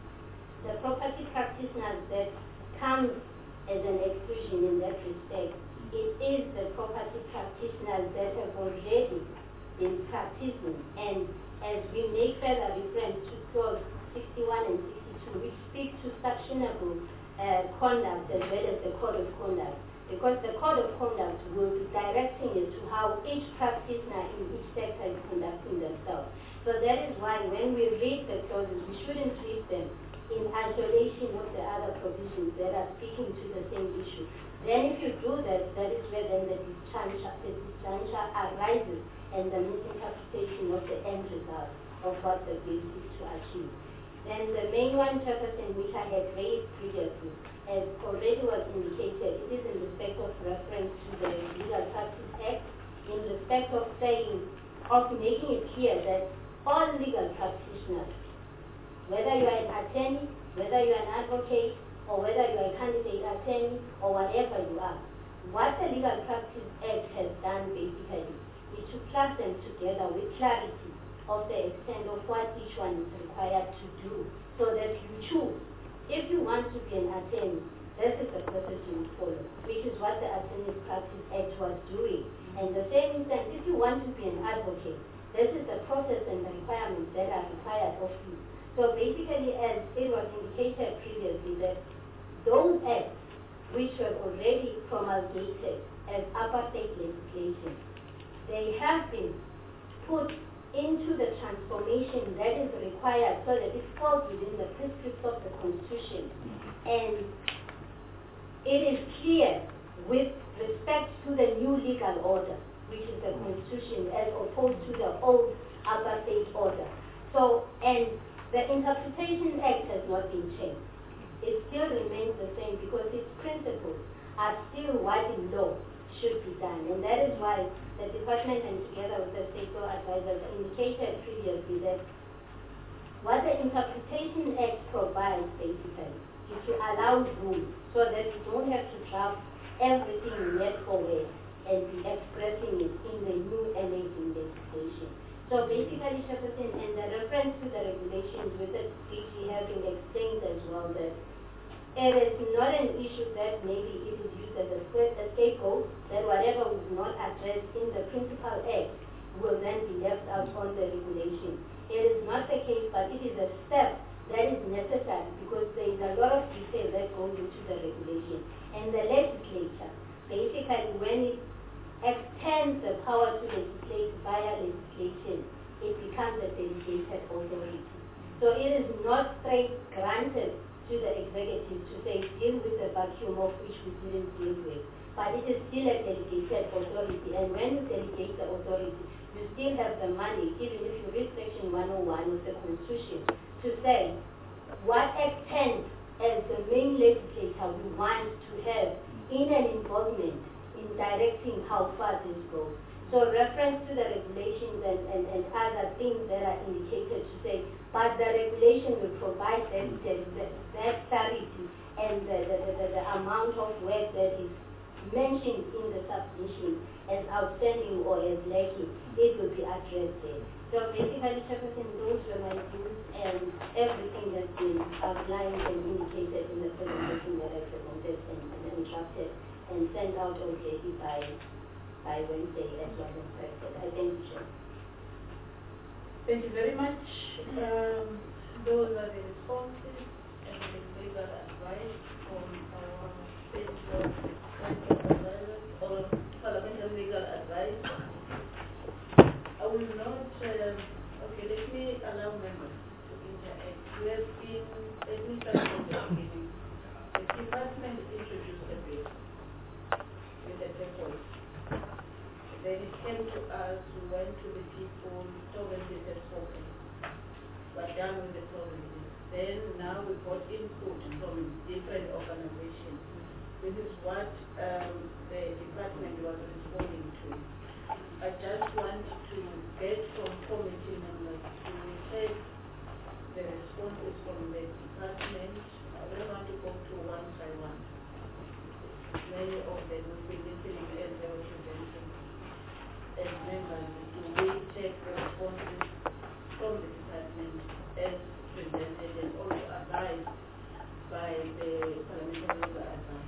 the property practitioners that comes as an exclusion in that respect, it is the property practitioners that have already been practicing. And as we make further reference to clause sixty-one and sixty-two, which speak to sanctionable uh, conduct as well as the code of conduct, because the code of conduct will be directing it to how each practitioner in each sector is conducting themselves. So that is why when we read the clauses, we shouldn't read them in isolation of the other provisions that are speaking to the same issue. Then if you do that, that is where then the disjuncture, the disjuncture arises and the misinterpretation of the end result of what the bill is to achieve. Then the main one, Chairperson, which I had raised previously, as already was indicated, it is in respect of reference to the Legal Practice Act, in respect of saying, of making it clear that all legal practitioners, whether you are an attorney, whether you are an advocate, or whether you are a candidate attorney, or whatever you are, what the Legal Practice Act has done basically is to class them together with clarity of the extent of what each one is required to do, so that you choose. If you want to be an attorney, this is the process you follow, which is what the Attorney Practice Act was doing. And the same instance, if you want to be an advocate, this is the process and the requirements that are required of you. So basically, as it was indicated previously, that those acts which were already promulgated as apartheid legislation, they have been put into the transformation that is required so that it falls within the prescripts of the Constitution. And it is clear with respect to the new legal order, which is the Constitution, as opposed to the old apartheid order. So, and the Interpretation Act has not been changed. It still remains the same because its principles are still what in law should be done. And that is why the department, and together with the state law advisors, indicated previously that what the Interpretation Act provides basically is to allow room so that you don't have to draft everything word for word and be expressing it in the new amazing legislation. So basically, Chairperson, and the reference to the regulations with the D G having explained as well that it is not an issue that maybe it is used as a, a scapegoat, that whatever was not addressed in the principal act will then be left out on the regulation. It is not the case, but it is a step that is necessary because there is a lot of detail that goes into the regulation. And the legislature, basically when it extends the power to legislate via legislation, it becomes a delegated authority. So it is not straight granted to the executive to say deal with the vacuum of which we didn't deal with, but it is still a delegated authority. And when you delegate the authority, you still have the money, even if you read section one oh one of the Constitution, to say what extent as the main legislator we want to have in an involvement in directing how far this goes. So reference to the regulations and, and, and other things that are indicated to say, but the regulation will provide that, that, that clarity and the, the, the, the amount of work that is mentioned in the submission as outstanding or as lacking, it will be addressed there. So basically, Chairperson, those were my views, and everything has been outlined and indicated in the presentation that I presented and, and drafted and sent out already by by Wednesday as was expected. I thank you, Chair. Thank you very much. Um, those are the responses and the legal advice from our state law advisors or parliamentary legal advice. I will not, um, okay, let me allow members to interact. We have been, let me start from the beginning. The department introduced a bill with a purpose. Then it came to us, we went to the people, provinces have spoken. We're done with the provinces. Then now we got input from different organizations. This is what um, the department was responding to. I just want to get from committee members to take the responses from the department. I don't want to go to one by one. Many of them will be listening as they were presenting. As members, do we take the responses from the department as presented and also advised by the parliamentary legal advice?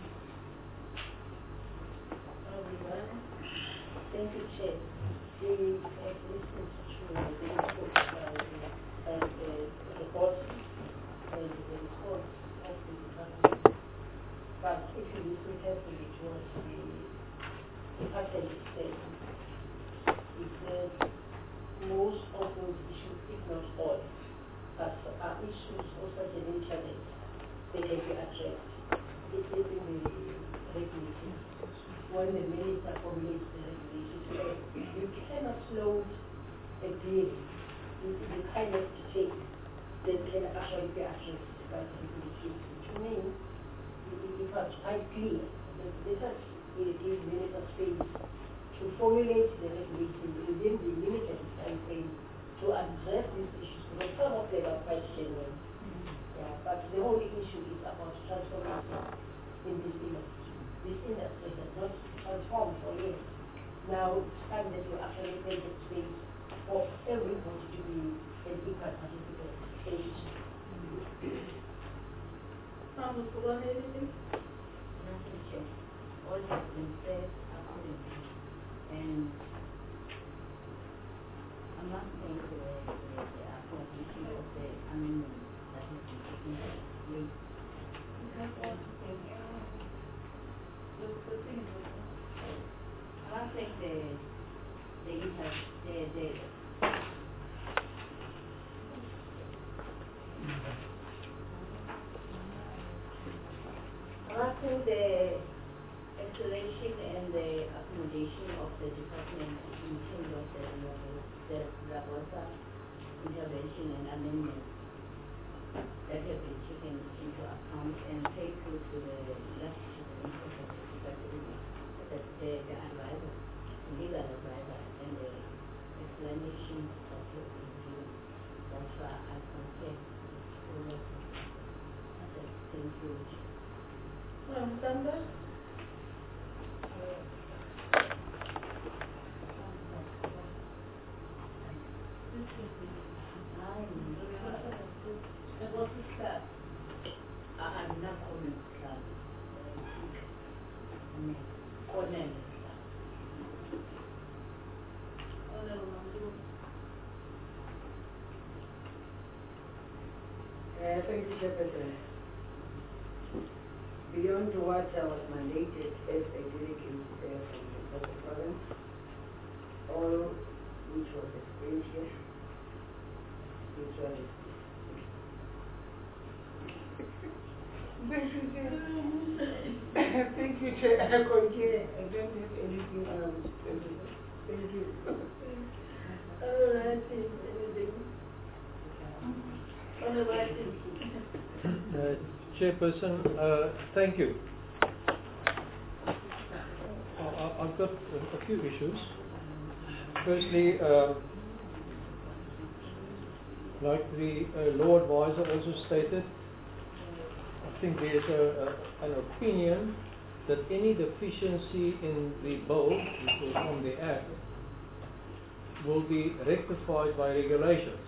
Everyone? Thank you, Chair. We have listened to the input by the, the report and the response of the department. But if you listen carefully to what the department said, it said most of those issues, if not all, are, are issues of such an internet they can be addressed. It is in the regulation. When the minister formulates the regulation, so you cannot load a bill into the kind of detail that can actually be addressed by the regulation. To me, it was quite clear that this has given minister space to formulate the regulation within the limited time frame to address these issues, because some of them are quite genuine. Mm-hmm. Yeah, but the only issue is about transformation in this industry. This industry has not transformed for years. Now it's time that you actually make the space for everybody to be an equal participant. Thank you. Ma'am, would you want anything? Nothing, Chair. All has been said accordingly. And I'm I'm not saying the, the, the accommodation of the amendment that has been taken place. That's what I'm saying. The, the thing is, I'm not saying the, the inter, the, the, I'm asking the installation and the accommodation of the department in terms of the, the Rabosa intervention and amendment that have been taken into account and paid through to the last to the infrastructure department, the, the, the advisor, the legal advisor, and the explanation of the review. That's why I compare all of them. Thank you. Madam Sanders? What is that? I'm not coming to that. Cornell. Uh, thank you, Chairperson. Beyond what I was mandated as a delegate uh, from the South Province, all which was explained here, which was Thank you, Chair. Thank you, Chair. I concur. I don't have anything else. Thank you. Thank you. All right, anything? All right. Uh, Chairperson, uh, thank you. Uh, I've got a, a few issues. Firstly, uh, like the uh, law advisor also stated, I think there's a, a, an opinion that any deficiency in the bill, which was on the Act, will be rectified by regulations,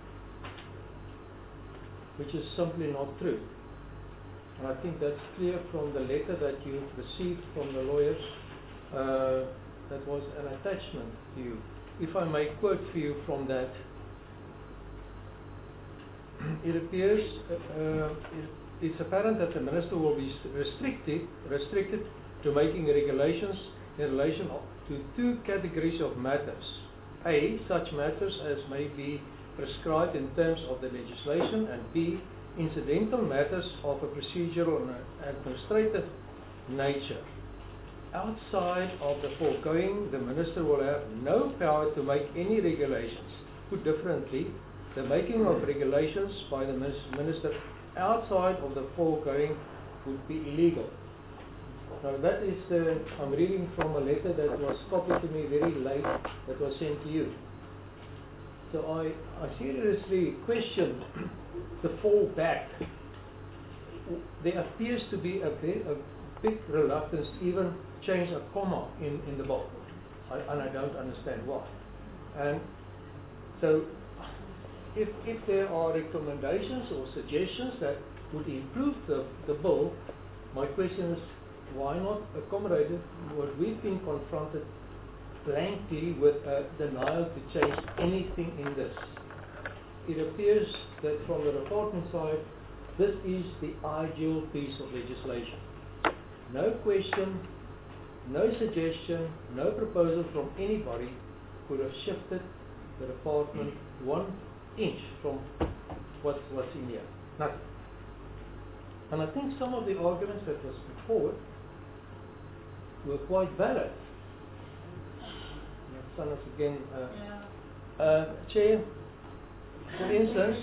which is simply not true. And I think that's clear from the letter that you've received from the lawyers uh, that was an attachment to you. If I may quote for you from that, it appears, uh, it, it's apparent that the Minister will be restricted, restricted to making regulations in relation to two categories of matters. A, such matters as may be prescribed in terms of the legislation, and B, incidental matters of a procedural and administrative nature. Outside of the foregoing, the Minister will have no power to make any regulations. Put differently, the making of regulations by the Minister outside of the foregoing would be illegal. Now that is, uh, I'm reading from a letter that was copied to me very late, that was sent to you. So I, I seriously question the fallback. There appears to be a big, a big reluctance to even change a comma in, in the bill, I, and I don't understand why. And so if, if there are recommendations or suggestions that would improve the, the bill, my question is, why not accommodate it? What we've been confronted blankly with a denial to change anything in this. It appears that from the department side, this is the ideal piece of legislation. No question, no suggestion, no proposal from anybody could have shifted the department one inch from what's, what's in here. Nothing. And I think some of the arguments that was put forward were quite valid. Sanders again, uh, Yeah. uh, Chair, for instance,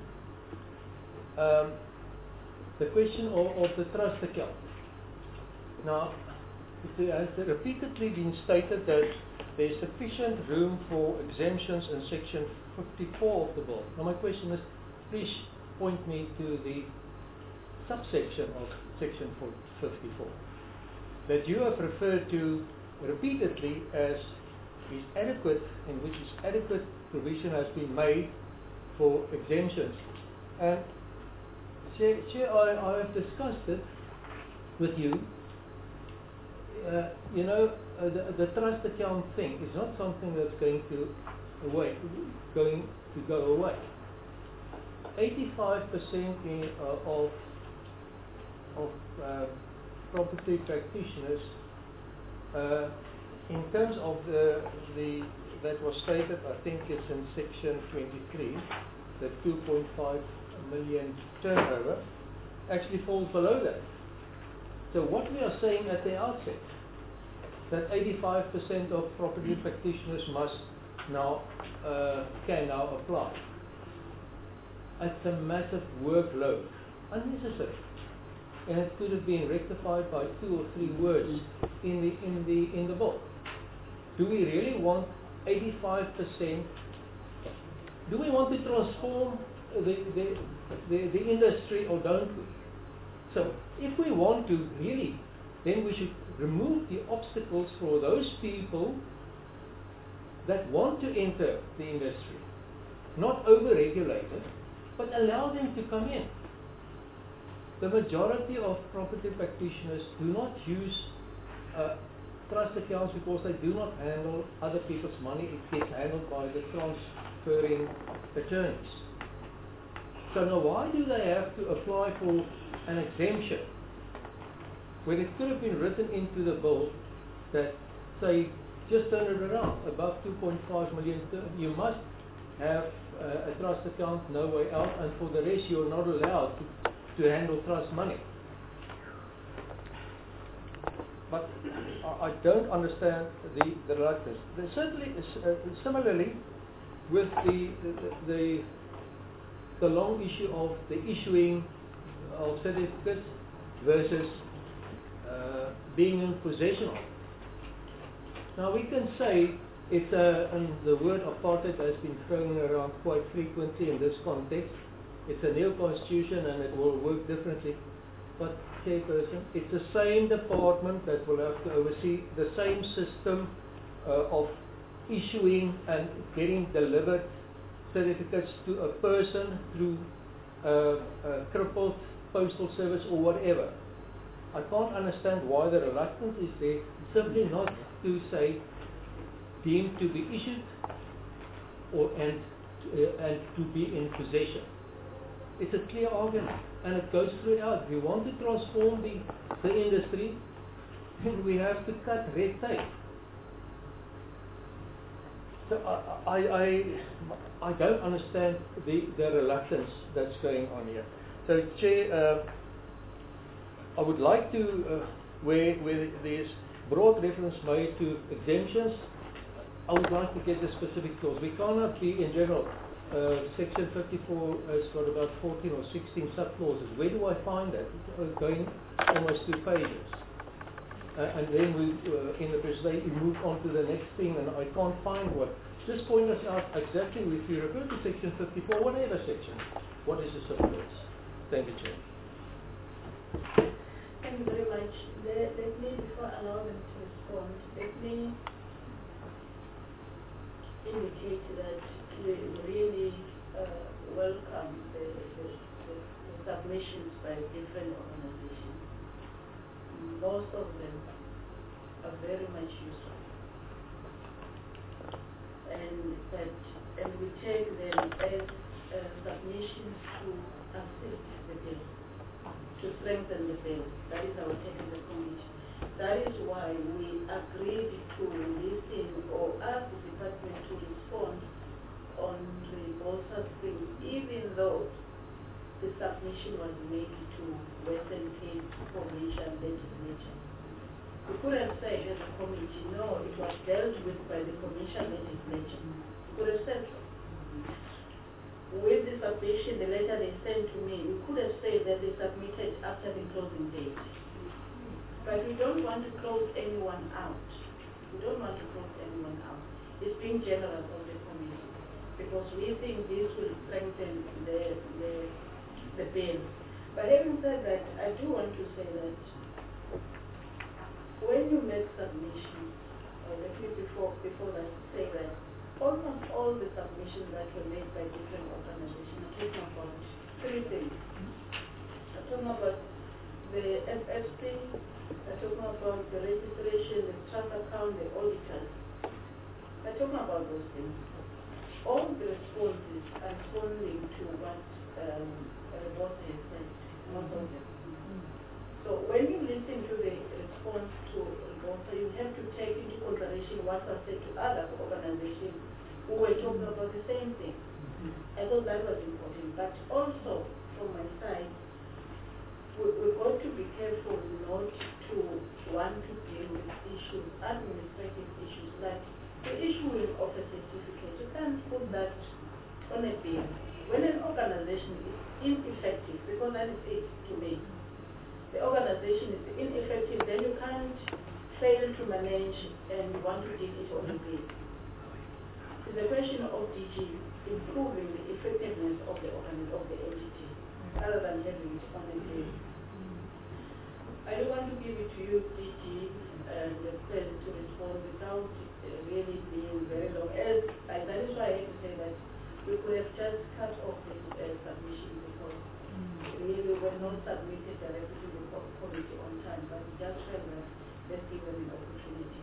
um, the question of, of the trust account. Now, it has repeatedly been stated that there is sufficient room for exemptions in section fifty-four of the bill. Now my question is, please point me to the subsection of section fifty-four that you have referred to repeatedly as is adequate, in which is adequate provision has been made for exemptions. And Chair, Chair I, I have discussed it with you. Uh, you know, uh, the, the trust account thing is not something that's going to away, going to go away. eighty-five percent in, uh, of of uh, property practitioners, uh, in terms of the the that was stated, I think it's in section twenty-three, the two point five million turnover, actually falls below that. So what we are saying at the outset, that eighty-five percent of property practitioners must now, uh, can now apply. It's a massive workload, unnecessary. And it could have been rectified by two or three words in the, in the, in the book. Do we really want eighty-five percent? Do we want to transform the, the, the, the industry, or don't we? So if we want to really, then we should remove the obstacles for those people that want to enter the industry. Not over-regulate it, but allow them to come in. The majority of property practitioners do not use uh, trust accounts because they do not handle other people's money. It gets handled by the transferring attorneys. So now why do they have to apply for an exemption when it could have been written into the bill that, say, just turn it around, above two point five million, you must have uh, a trust account, no way out, and for the rest you're not allowed to, to handle trust money. But I, I don't understand the, the reluctance. There's certainly, uh, similarly, with the, the, the, the long issue of the issuing of certificates versus uh, being in possession of. Now we can say it's a, and the word apartheid has been thrown around quite frequently in this context. It's a new constitution and it will work differently. But Chairperson, it's the same department that will have to oversee the same system uh, of issuing and getting delivered certificates to a person through uh, a crippled postal service or whatever. I can't understand why the reluctance is there, simply not to say deemed to be issued or and uh, and to be in possession. It's a clear argument, and it goes throughout. If we want to transform the, the industry, then we have to cut red tape. So I, I, I, I don't understand the, the reluctance that's going on here. So Chair, uh, I would like to, uh, where, where there's broad reference made to exemptions, I would like to get the specific clause. We cannot be in general. Uh, section fifty-four has got about fourteen or sixteen sub-clauses. Where do I find that? Uh, going almost two pages. Uh, and then we, uh, in the presentation, we move on to the next thing, and I can't find what. Just point us out exactly, if you refer to section fifty-four, whatever section, what is the sub-clause? Thank you, Chair. Thank you very much. Let, let me, before I allow them to respond, let me indicate that we really uh, welcome the, the, the, the submissions by different organizations. Most of them are very much useful. And that, and we take them as uh, submissions to assist the bill, to strengthen the bill. That is our take in the committee. That is why we agreed to listen or ask the department to respond on the BOSAS thing, even though the submission was made to Western Cape Provincial Legislature. We could have said as a committee, no, it was dealt with by the provincial legislature. We could have said so. With the submission, the letter they sent to me, we could have said that they submitted after the closing date. But we don't want to close anyone out. We don't want to close anyone out. It's being generous of the committee, because we think this will strengthen the, the, the bill. But having said that, I do want to say that when you make submissions, or let me before, before that say that almost all the submissions that were made by different organizations are talking about three things. I'm talking about the F F C, I'm talking about the registration, the trust account, the auditors. I'm talking about those things. all the responses are responding to what um, uh, boss has said, most of them. So when you listen to the response to Ribosa, you have to take into consideration what was said to other organizations who were talking about the same thing. I thought that was important. But also, from my side, we, we've got to be careful not to want to deal with issues, administrative issues, like the issuing of a certificate. You can't put that on a bill. When an organization is ineffective, because that is it to me, the organization is ineffective, then you can't fail to manage and want to deal it on a bill. It's a question of D G improving the effectiveness of the organ of the entity, rather than having it on a bill. I don't want to give it to you, D G, and the pen to respond without uh, really being very long. As I, that is why I have to say that we could have just cut off this uh, submission because really we were not submitted directly to the co- committee on time, but we just felt that let's give them an opportunity.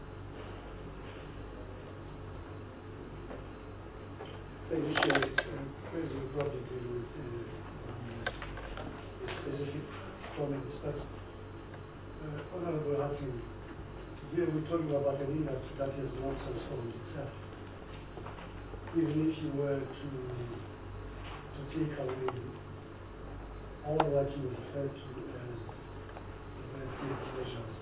Thank you, Chair. Uh, President probably deal with uh, the specific comments, but uh, Honorable Hakim, here we're talking about an industry that has not transformed itself. Even if you were to to take away all what you refer to as preventive measures,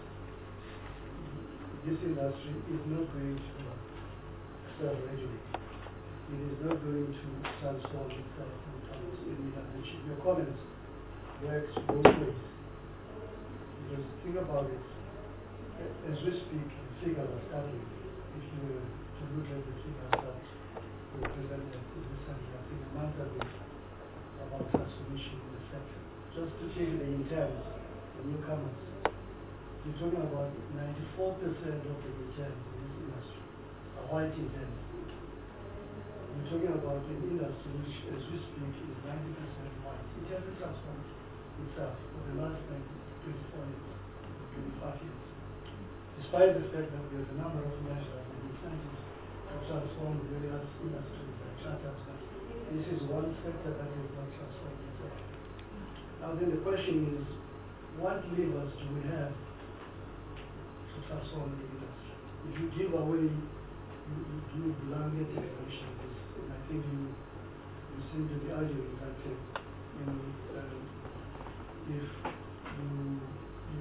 this industry is not going to self-regulate. It is not going to transform itself in terms of intervention. Your comments works both ways. Because think about it, as we speak, the figures are starting. If you were to look at the figures that were presented recently, I think a month ago, about transformation in the sector. Just to take the interns, the newcomers, you're talking about ninety-four percent of the interns in this industry are white interns. We're talking about an industry which, as we speak, is ninety percent white. It hasn't transformed itself for the last twenty-four years, twenty-five years. Despite the fact that there's a number of measures and incentives to transform various industries like charters, this is one sector that is not transformed itself. Now then the question is, what levers do we have to transform the industry? If you give away, you, you do blanket exemption, and I think you, you seem to be arguing that uh, you know, um, if you, you,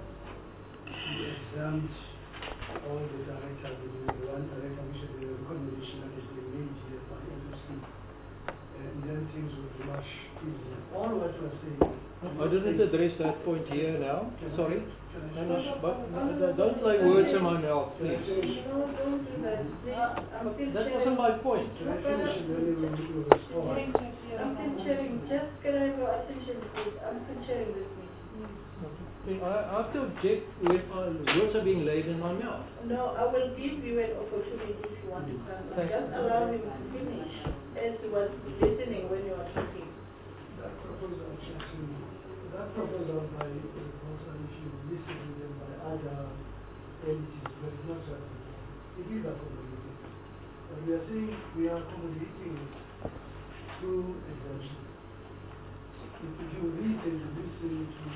you exempt all the directors, the one director, which is the recommendation that is being made here by N F C, and then things will be much easier. All what you are saying. I didn't address that point here now. Sorry. Can I No, no, but no, don't play words in my mouth, please. No, don't do that, please. I'm still That chairing. wasn't my point. Can I finish and then you will you will respond? I'm still chairing. Just can I have your attention, please? I'm still chairing this meeting. I I have to object when uh, words are being laid in my mouth. No, I will give you an opportunity if you want to come. Thank Just you. allow him to finish as he was listening when you were talking. That proposal, Chairman, that proposal by the proposal, if you listen to them by other entities, but it's not just it is accommodating. But we are saying we are accommodating through exemption. If, if you read and you listen to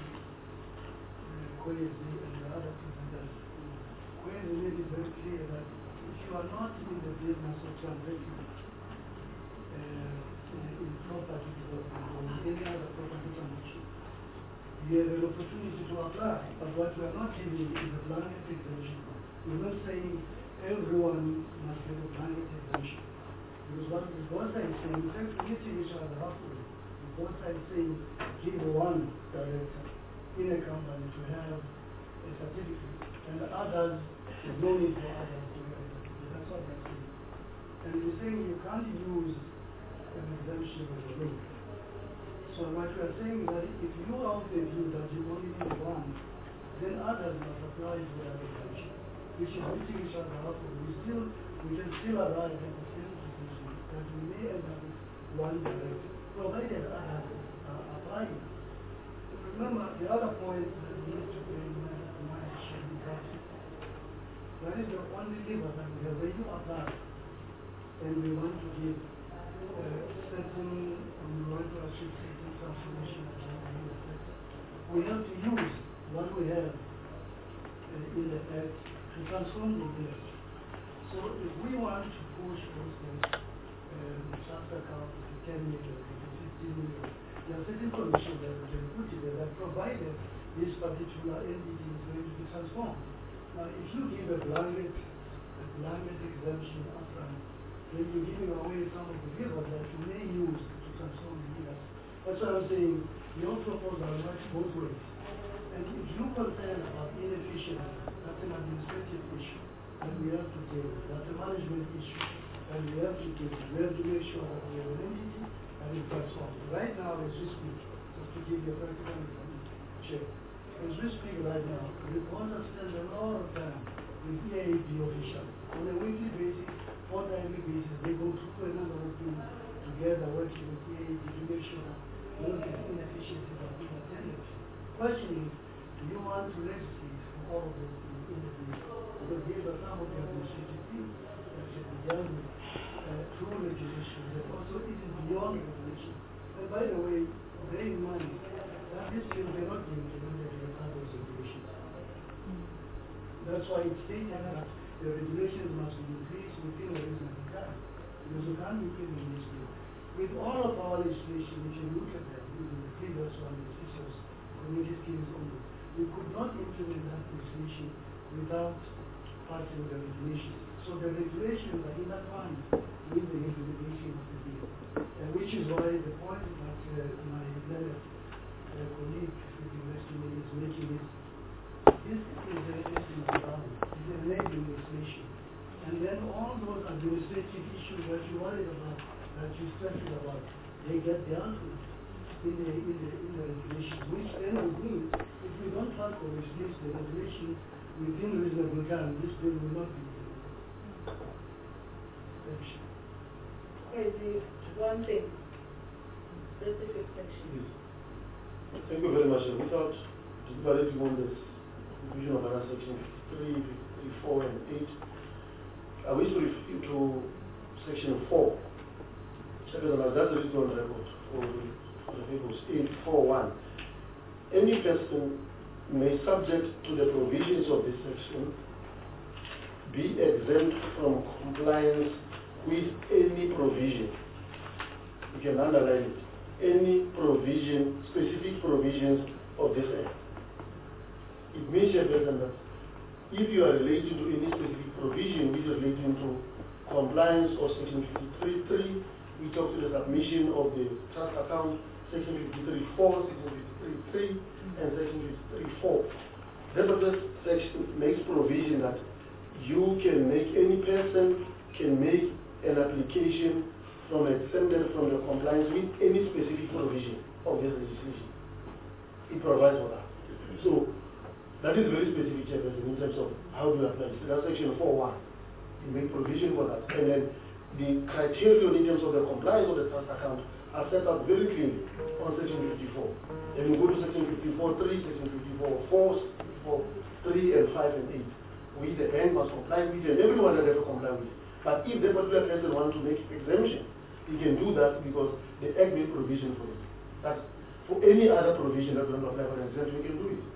Kwezi and the other presenters, Kwezi made it very clear that if you are not in the business of transacting uh, in, in property development or any other property transaction, you have an opportunity to apply. But what we are not giving is a blanket exemption. We're not saying everyone must have a blanket exemption. Because what the both sides saying, in fact, meeting each other halfway. The both sides saying, give one director in a company to have a certificate, and the others, there's no need for others to have a certificate. That's what they're saying. And we're saying you can't use an exemption as a rule. So what we are saying is that if you are of the view that you only need one, then others must apply to that exemption, which is meeting each other up. We still, we can still arrive at the same position that we may end up with one director, provided others are applying. Remember, the other point that we need to bear in mind is that that is the only lever that we have. When you apply, and we want to give uh, certain, um, we want to achieve certain transformation that can be effective. We have to use what we have uh, in the Act to transform the industry. So if we want to push, for instance, um, trust account to ten million, to fifteen million, there are certain conditions that we can put in there that provided this particular entity is going to be transformed. Now, if you give a blanket, a blanket exemption upfront, then you're giving away some of the levers that you may use to transform the industry. That's why I'm saying your proposal works both ways. And if you're concerned about inefficiency, that's an administrative issue that we have to deal with. That's a management issue and we have to deal with. We have to make sure that we have an entity and it transforms. Right now, as we speak, just to give you a practical example, Chair, as we speak right now, reporters spend a lot of time with E A B officials. On a weekly basis, fortnightly basis, they go through a number of things together working with E A B to make sure that all these inefficiencies are being attended to. Question is, do you want to legislate for all of those things in the future? Because these are some of the administrative things that should be done with, uh, through legislation that also isn't beyond regulation. And by the way, bear in mind that this bill cannot be implemented without those regulations. That's why it's stated that the regulations must be increased within a reasonable time. Because you can't implement this bill. With all of our legislation, we can look at that, even the previous one, the Sisters Community Schemes only. We could not implement that legislation without passing the regulations. So the regulations are intertwined with the implementation of the bill. And which is why the point that uh, my letter uh, colleague is making is this is a listing around, it's an enabling legislation. And then all those administrative issues that you worried about, that you stressed about, they get dealt with in the, in the, in the regulation, which then would mean if we don't try to reduce the regulation within reasonable time, this bill will not be Okay, the one thing, specific section. Yes. Thank you very much. Without deliberating on this division of another section three, four, and eight, I wish to refer to section four. That's the reason on record for the papers eight four one. Any person may, subject to the provisions of this section, be exempt from compliance with any provision. You can underline it. Any provision, specific provisions of this Act. It means that if you are relating to any specific provision which is relating to compliance or section fifty-three three, we talk to the submission of the trust account, section fifty-three four, section fifty-three three, and section fifty-three four. Therefore, this section makes provision that you can make, any person can make an application from exempted from the compliance with any specific provision of this legislation. It provides for that. So that is very specific in terms of how do you apply it. That's section four one. You make provision for that. And then the criteria in terms of the compliance of the trust account are set out very clearly on section fifty-four. And you go to section fifty-four three, section fifty-four four, fifty-four three, and five and eight. We, the bank, must comply with it, and everyone has to comply with it. But if the particular person wants to make exemption, he can do that because the Act made provision for it. That's for any other provision that does not apply for an exemption, you can do it.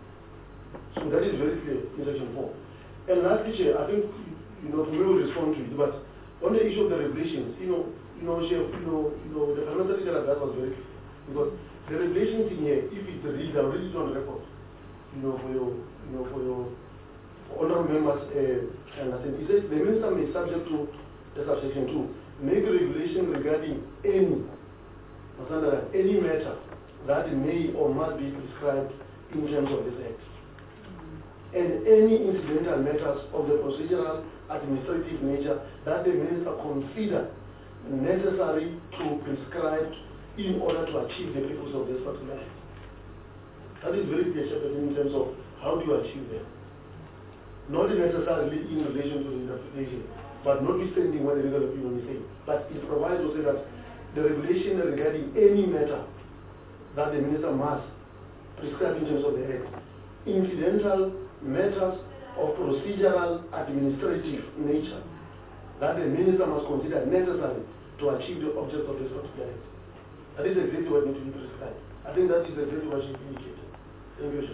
So that is very clear in section four. And lastly, Chair, I think, you know, we will respond to it, but on the issue of the regulations, you know, you know, Chair, you know, you know, the parliamentary that that was very clear. Because the regulations in here, if it's read, I'll read it on record, you know, for your, you know, for your honorable members, uh, and I think he says the minister may, subject to the subsection two, make a regulation regarding any, any matter that may or must be prescribed in terms of this Act. And any incidental matters of the procedural administrative nature that the minister consider necessary to prescribe in order to achieve the purpose of this particular Act. That is very clear in terms of how do you achieve that. Not necessarily in relation to the interpretation, but notwithstanding what the legal opinion is saying. But it provides also that the regulation regarding any matter that the minister must prescribe in terms of the Act, incidental matters of procedural administrative nature that the minister must consider necessary to achieve the object of this particular act. That is exactly what needs to be prescribed. I think that is exactly what should be indicated. Thank you, sir.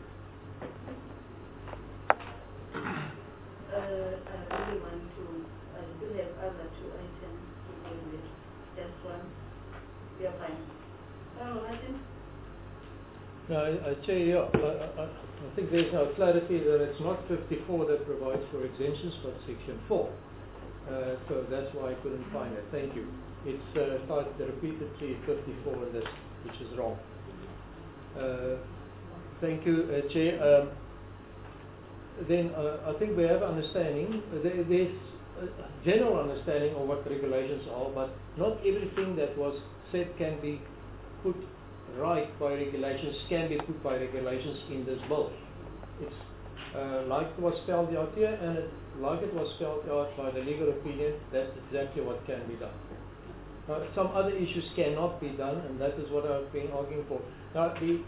Uh, I really want to, I still have other two items to deal with. Just one. We are fine. Oh, Martin? No, I, I tell you, I, I, I think there's no clarity that it's not fifty-four that provides for exemptions, but section four. Uh, so that's why I couldn't find it. Thank you. It's uh, started repeatedly fifty-four in this, which is wrong. Uh, thank you, uh, Chair. Um, then uh, I think we have understanding. There, there's a general understanding of what regulations are, but not everything that was said can be put right by regulations, can be put by regulations in this bill. It's uh, like it was spelled out here, and it, like it was spelled out by the legal opinion, that's exactly what can be done. Uh, some other issues cannot be done, and that is what I've been arguing for. Now, the,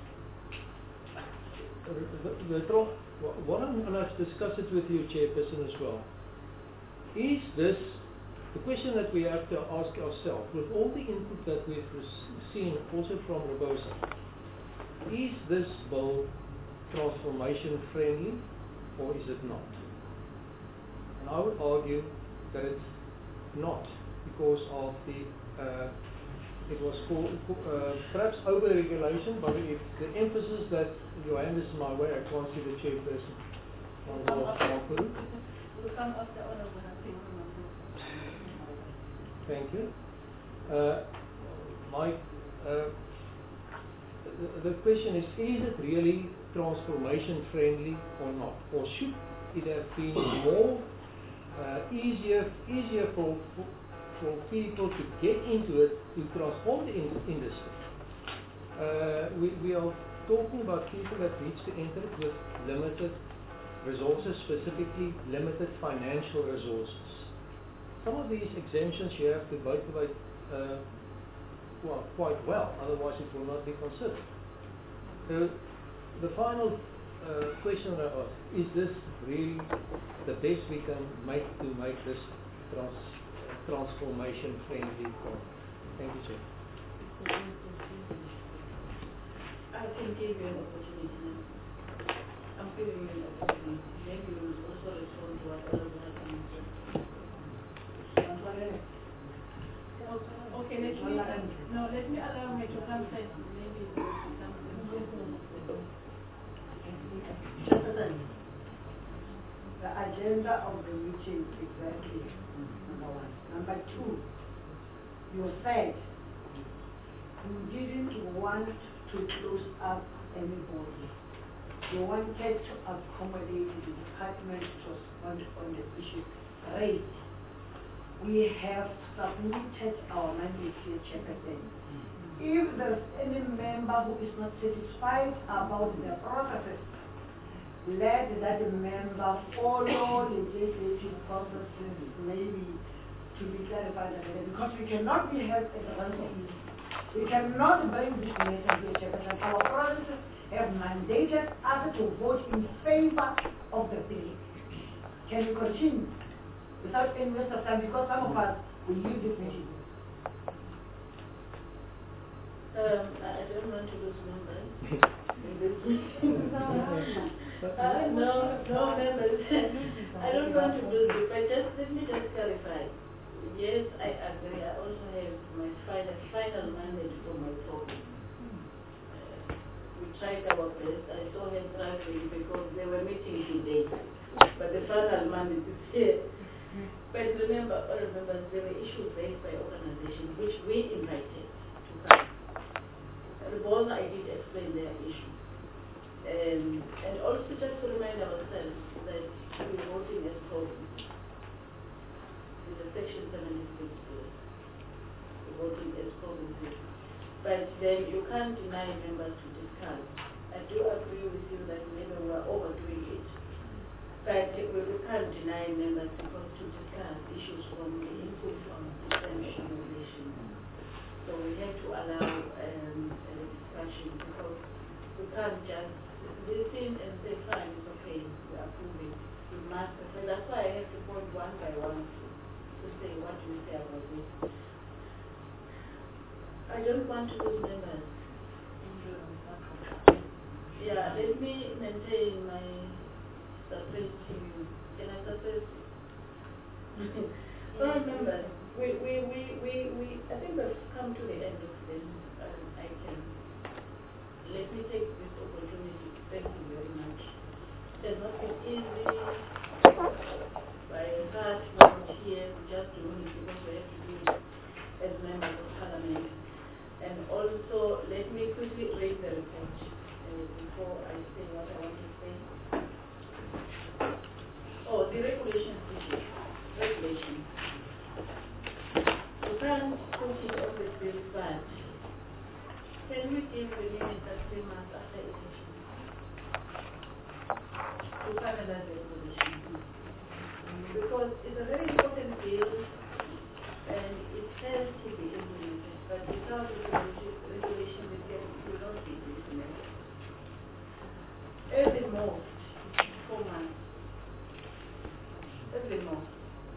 the, the what I'm going to discuss it with you, Chairperson, as well. Is this the question that we have to ask ourselves, with all the input that we've seen also from Rebosa, is this bill transformation friendly or is it not? And I would argue that it's not, because of the uh, it was called, uh, perhaps over-regulation, but if the emphasis that your hand is my way, I can't see the chairperson. We'll come after all of that. Thank you. Uh, Mike, uh, the, the question is, is it really transformation friendly or not? Or should it have been more uh, easier easier for, for for people to get into it, to transform the in industry? Uh, we, we are talking about people that reach to enter it with limited resources, specifically limited financial resources. Some of these exemptions you have to motivate uh, well, quite well, otherwise it will not be considered. So the final uh, question I ask, is this really the best we can make to make this trans transformation friendly? Thank you, Chair. I can give you an opportunity. I'm giving you an opportunity. Maybe you will also respond to what others have been saying. Okay, let me, no, let me allow me to come first. Maybe it will become the agenda of the meeting is very clear, number one. Number two, you said you didn't want to close up anybody. You wanted to accommodate the department to respond on the issue raised. We have submitted our mandate here, Chairperson. If there is any member who is not satisfied about the processes, let that member follow legislative processes, maybe to be clarified again, because we cannot be held at the ransom. We cannot bring this matter here, Chairperson. Our processes have mandated us to vote in favor of the bill. Can we continue without any waste of time, because some of us will leave this meeting? Um, I don't want to lose members in this meeting. uh, no, no members. I don't want to lose it, but just let me just clarify. Yes, I agree. I also have my final, final mandate for my program. Uh, we tried our best. I saw him struggling because they were meeting today, but the final mandate is here. But remember, all members, there were issues raised by organizations which we invited to come. The board, I did explain their issue. Um, and also just to remind ourselves that we're voting as province. In the section seventy-six, we're voting as provinces. But then you can't deny members to discuss. I do agree with you that maybe we're overdoing it. But we can't deny members because to discuss issues from the input from different organizations. So we have to allow um, a discussion, because we can't just listen and say, fine, it's okay, we approve it. We must, so that's why I have to point one by one to to say what we say about this. I don't want to lose members. Yeah, let me maintain my suppressing. Can I suppress? So remember, we, we, we, we, we, I think we've come to the end of this. Um, I can, let me take this opportunity to thank you very much. It has not been easy. By that volunteer, we just doing it because we have to do it as members of parliament. And also, let me quickly raise the report uh, before I say what I want to say. Oh, the regulations issue. Regulation. We can't put it on the bill, but can we give the minister three months after election to finalize the regulation? Because it's a very important bill and it has to be implemented, but without the regulation, the bill will not be implemented. Every month, four months. Every month.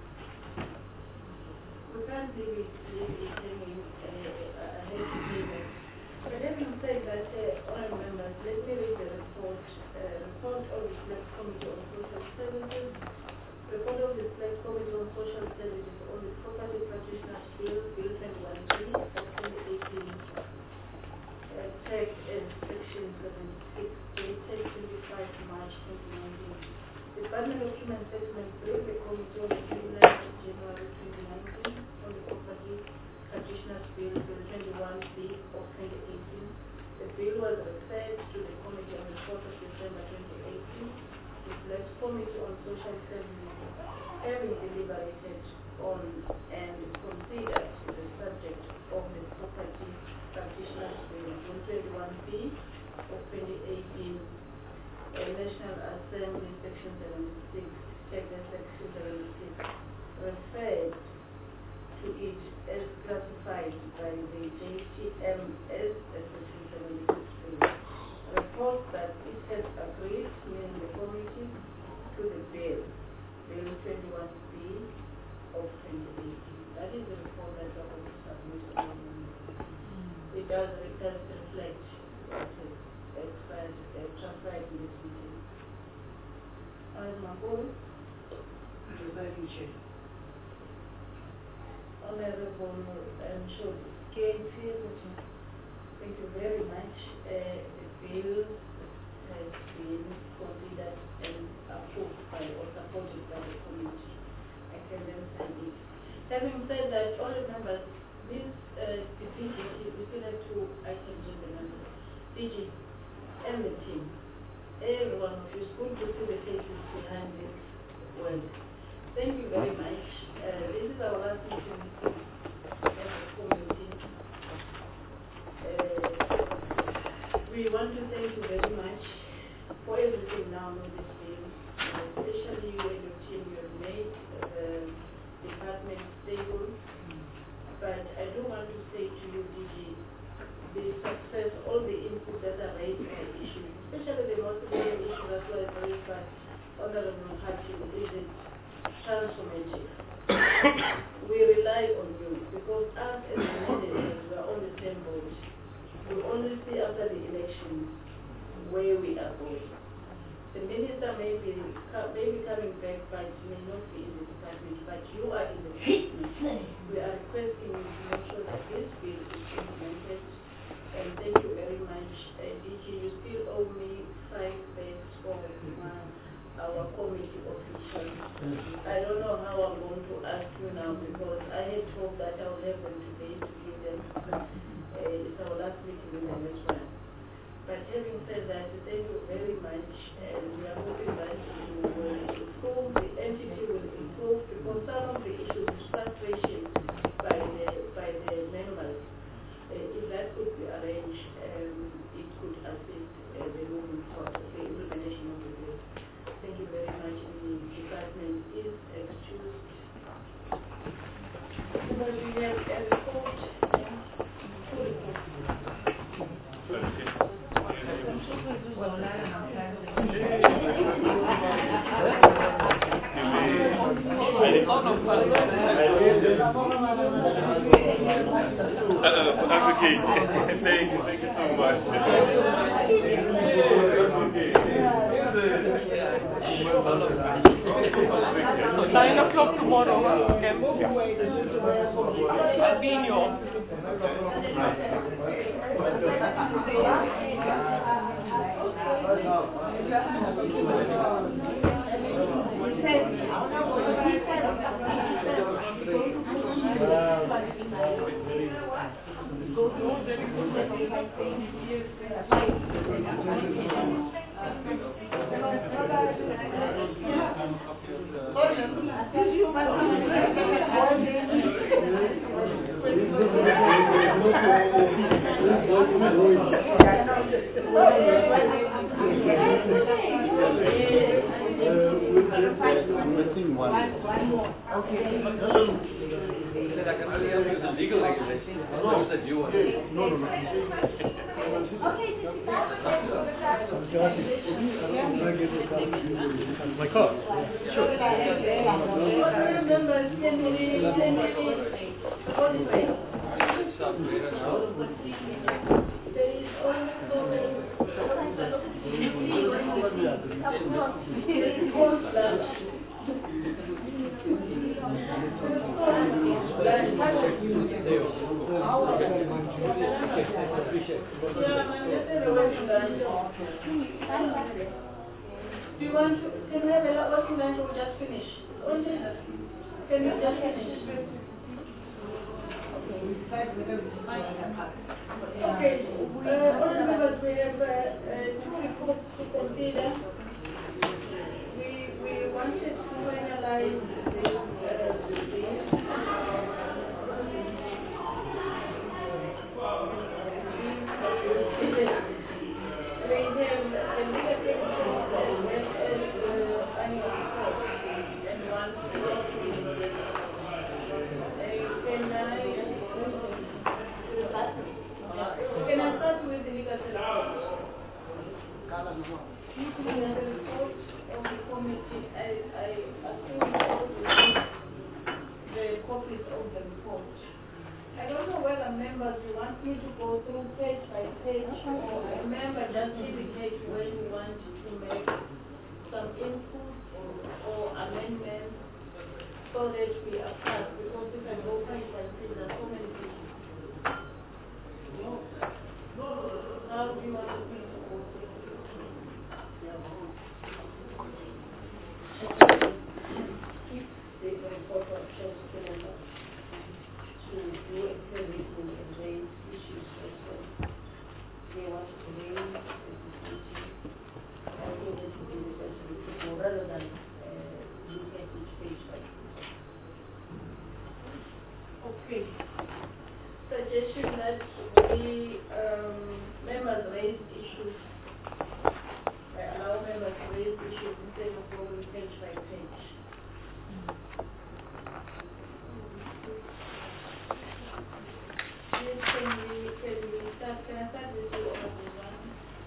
We can't leave it, leave it hanging uh, ahead of payment. But having said that, uh, all members, let me read the report. Uh, report of the Select Committee on Social Services. Report of the Select Committee on Social Services on the Property Practitioners Bill, Bill twenty-one P of twenty eighteen. Uh, text and section seventy-six, dated twenty-five March twenty nineteen. Department of Human Settlement briefed the committee on the twenty-ninth of January twenty nineteen on the Property Practitioners Bill, Bill twenty-one P of twenty eighteen. The bill was referred to the committee on the fourth of December twenty eighteen. The Select Committee on Social Services, having deliberated on and considered the subject of the Property Practitioners Bill, Bill twenty-one P of twenty eighteen. Uh, National Assembly Section seventy-six, Chapter Section seventy-six, referred to it as classified by the J T M as a Section seventy-six bill. Report that it has agreed, meaning the committee, to the bill, Bill twenty-one P of twenty eighteen. That is the report that the office submitted. It does, it does reflect what is expired, uh, transcribed in this meeting. Honorable Makuru. Presiding Chair. Honorable um, Shodi. Thank you very much. Uh, the bill has been considered and approved by or supported by the committee. I can then sign it. Having said that, all the members, this uh, the D G, we still have two items in the members. D G and the team. Everyone of you, it's good to see the faces behind this word. Thank you very much. Uh, this is our last meeting as a committee. Uh, we want to thank you very much for everything now on this bill, uh, especially you and your team. You have made the department stable. But I do want to say to you, D G, the success, all the inputs that are raised by issues, especially the most important issue that was raised by Honorable Hakim, is it transformative. We rely on you because us as managers, we are on the same boat. We only see after the elections where we are going. The minister may be, may be coming back, but may not be in the department, but you are in the department. We are requesting you to make sure that this bill is implemented. And thank you very much. Uh, D G, you still owe me five beds for uh, our committee officials. I don't know how I'm going to ask you now because I had hoped that I would have them today to give them. Uh, it's our last meeting in the next one. But having said that, thank you very much, and we are hoping that you will improve, the entity will improve, because some of the issues is frustration by the by the members. Uh, if that could be arranged, um, it could assist uh, the movement process, the implementation of the bill. Thank you very much. The department is excused. So we have a report and full report. Well, Okay, thank you, thank you so much. So nine o'clock tomorrow, okay? I'll be in your office. I can only help you with the legal regulation. What is that you want? No, no, no. My car? Sure. Do you want to, can we have a lot of lunch or just finish? Can we just finish? Okay, uh, all members, we have uh, uh, two reports to consider. We, we wanted to finalize the, uh, the we have the negative as well as the annual report and one can I can I start with the legal report? The report of the committee, I, I assume all the copies of the report. I don't know whether members want me to go through page by page or a member just indicate when you want to make some input or, or amendments so that we are fast, because if I go page by page there are so many pages. How do you want me to go through? Keep the report of change to members to do everything and raise issues as well. They want to raise sensitivity. I think that would be the best way to go rather than uh, look at each page by page. Okay. Suggestion that we um, members raise issues. I allow members to raise issues instead of going page by page. Yes, can we, can we start, can I start with you on the one?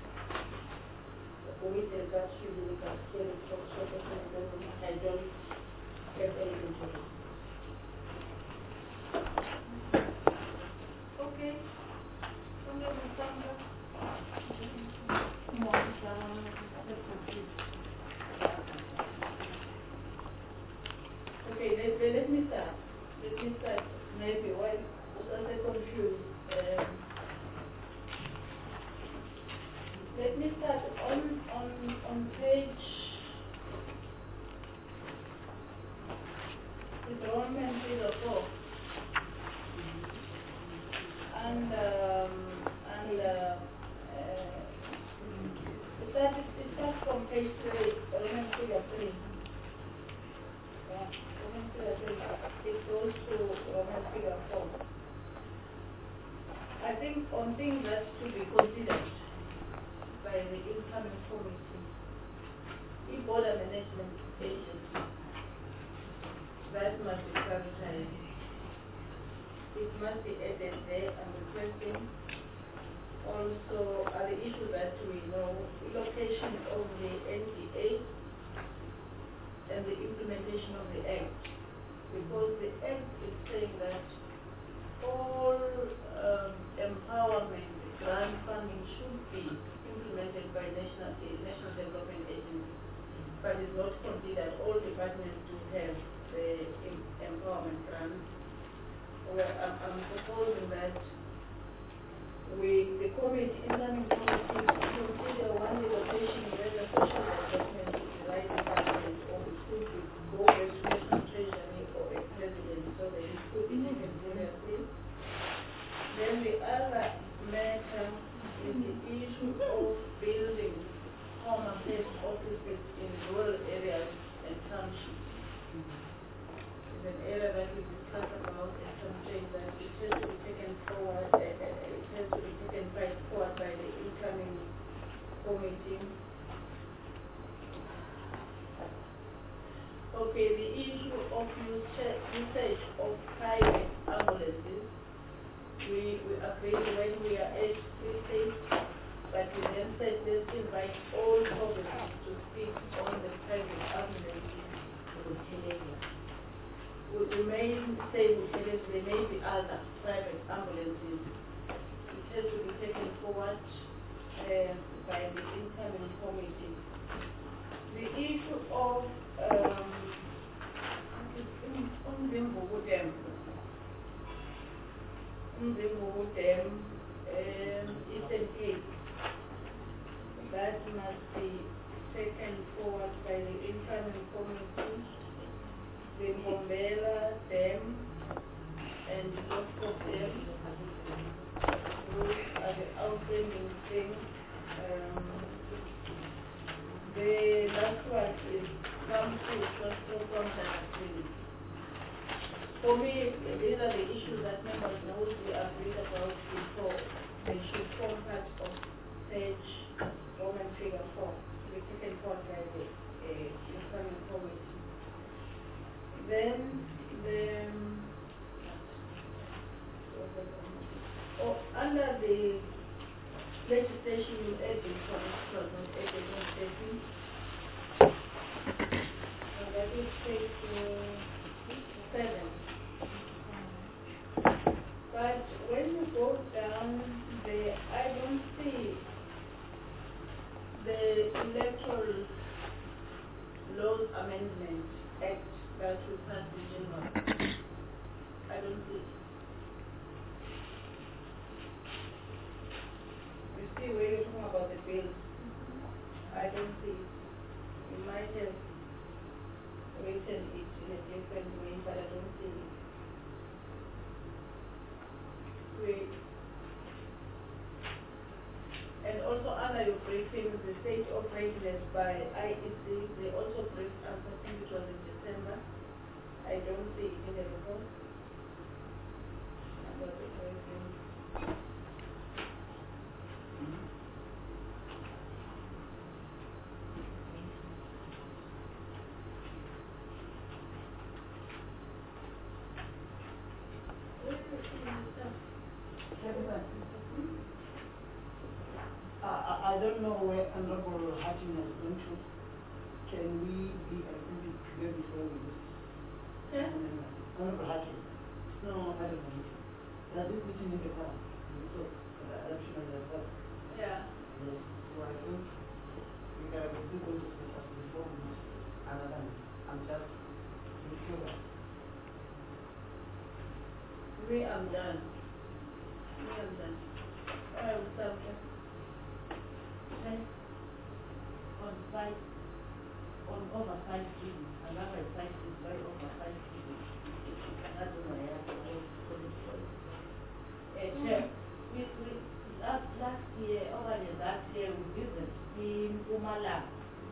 With regards to the legal hearing structure, I don't have anything to do. Okay. Honorable Sandra. Okay, let, let, let me start. Let me start. Maybe why was I confused? Um, let me start on on on page. It's Roman figure four. And um, and uh, uh, it starts it starts from page three, Roman figure three. Yeah, Roman figure three. It goes to Roman figure four. I think on things that should be considered by the incoming committee, the border management agency, that must be prioritized. It must be added there. And the question also are the issues that we know, relocation of the N D A and the implementation of the Act. because the act is saying that all um, empowerment grant funding should be implemented by national national development agencies, but it's not considered. All departments do have the em- empowerment grants. Well, I'm, I'm proposing that we, the committee, incoming committee, consider one relocation whether social development is the right department or it could be go back to national treasury or a president so that it could be taken seriously. Then the other matter is the issue of building home affairs offices in rural areas and townships. It's an area that we discussed about and some things that it has to be taken forward, uh, it has to be taken by, forward by the incoming committee. Okay, the issue of usage of private ambulances. We, we agreed when we are at three states, but we then said let's invite all provinces to speak on the private ambulances. We, we may say there may be other private ambulances. It has to be taken forward uh, by the incoming committee. The issue of um, Dam, Dam, um, Eastern Cape, that must be taken forward by the incoming committee. The Mbombela Dam and both of them, those are the outstanding things. Um, the last one is come to social contact. For me, these are the issues that members know we agreed about before. They should form part of page Roman figure four, to be taken forward by the uh, incoming committee. Then the um, oh, under the legislation you added for this was not added on safety. And that is page uh, seven. But when you go down there, I don't see the Electoral Laws Amendment Act that will pass in January. I don't see it. You see where you're talking about the bill? I don't see it. You might have written it in a different way, but I don't see it. Wait. And also under your briefing, the state of readiness by I E C, they also briefed us, I think it was in December. I don't see it in the report. About the briefing. I, I don't know where Honorable Hatching has gone to. Can we be a little bit clear before we do? Yeah. Honorable Hatching. No. I don't know. Does this meeting in the car? So, adoption of the report. Yeah. Yes. So I think we can be going to speak as before we do another. I'm just be sure. Me, I'm done. Me, I'm done. I will stop here. On site, on oversight duty, another site is by oversight duty. That's what I have to do. Uh, we, we, last, last year, over the last year, we visited in Pumalanga.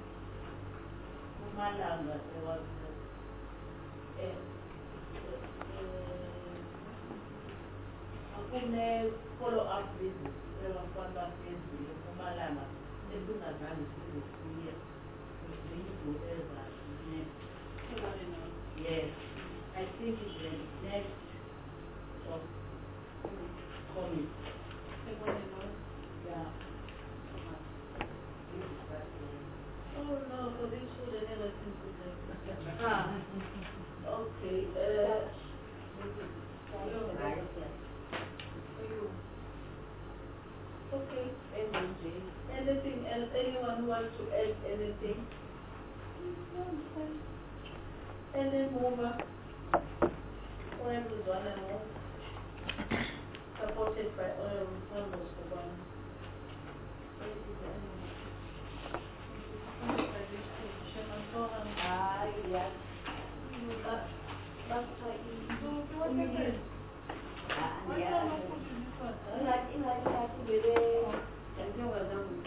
Pumalanga, there was a, a, a, a follow-up visit. There was one that visit in Pumalanga. As soon as I was in the year, we need to ever next. Yes, I think it's the next of coming. Yeah. Oh no, for this food I never seen food like that. Ah. Okay. Uh, anything. And then mover, Honorable Zwana Mo, supported by Honorable Honorable Skobana. Ah, yes. That, that's why you do what you did. Ah, yeah. Like, in like, like, with the, and you were done.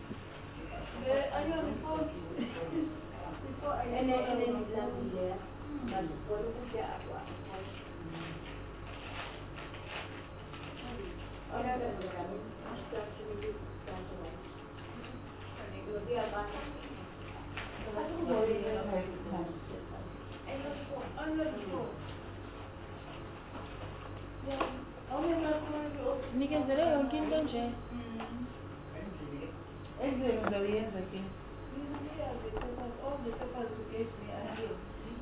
I know before, before I and then, and then it's not there. That's what it is, yeah. Okay, that's what I mean. That's actually good. That's all right. It will be a bad thing. I don't worry about it. I know before. I know before. Yeah. Only last one you open. Nikezele yonke into nje. Exams are the ends again. Yeah, the papers, all the papers you gave me, I have.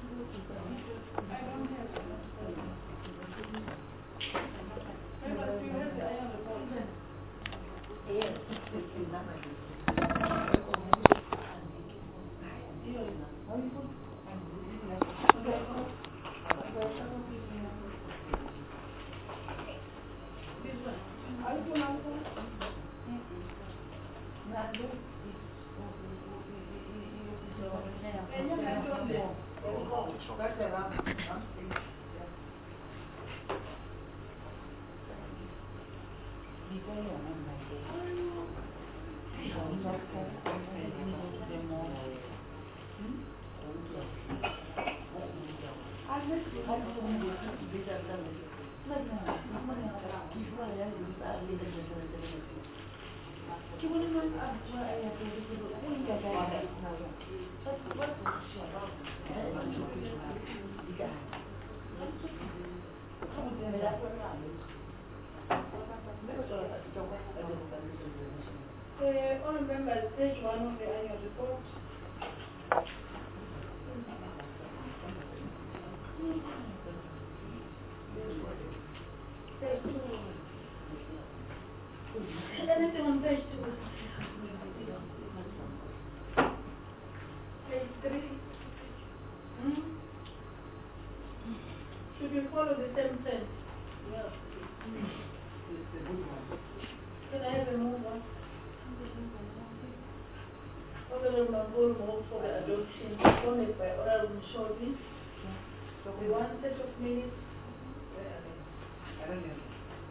I don't have enough papers. Papers, you have the iron report. Yes. Uh, all members, page one of the annual report. Page two. Anything on page two? Page three. Hmm? Should we follow the same trend? Yeah. Can I have a mover? Honorable Mabul move for the adoption, seconded by Honorable Shorty. So we want set of minutes. I don't know.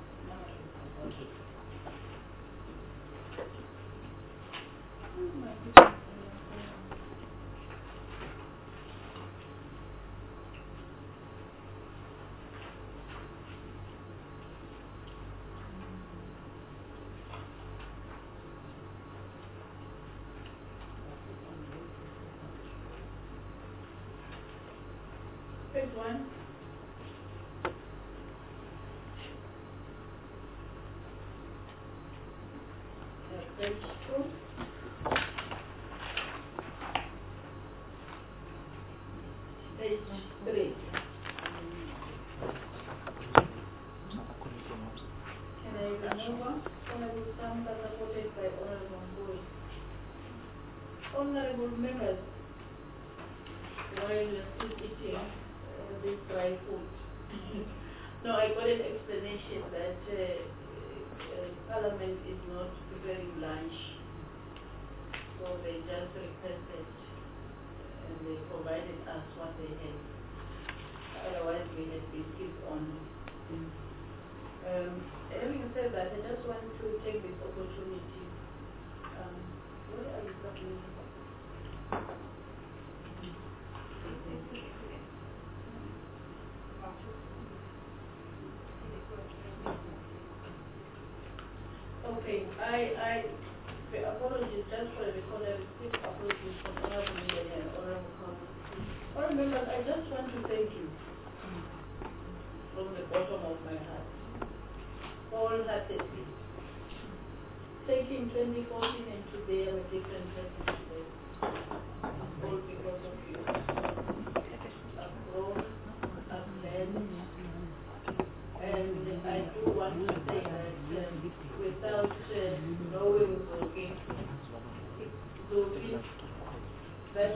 Page one. Uh, Page two. Page three. Can I remember? Honorable Sam, supported by Honorable Boy. Honorable members, while you're still eating uh, this dry food, no, I got an explanation that uh, uh, Parliament is not preparing lunch, so they just requested and they provided us what they had. Otherwise, we had biscuits only. Um, having said that, I just want to take this opportunity. Um, where are you talking? Okay, I, I, the apologies just for the record, I received apologies from Honorable Mayor and Honorable Council. Honorable members, I just want to thank you from the bottom of my heart, wholeheartedly. Taking twenty fourteen and today I'm a different person today. It's all because of you. I've grown, I've learned, and I do want to say that uh, without uh, knowing Zoe, Zoe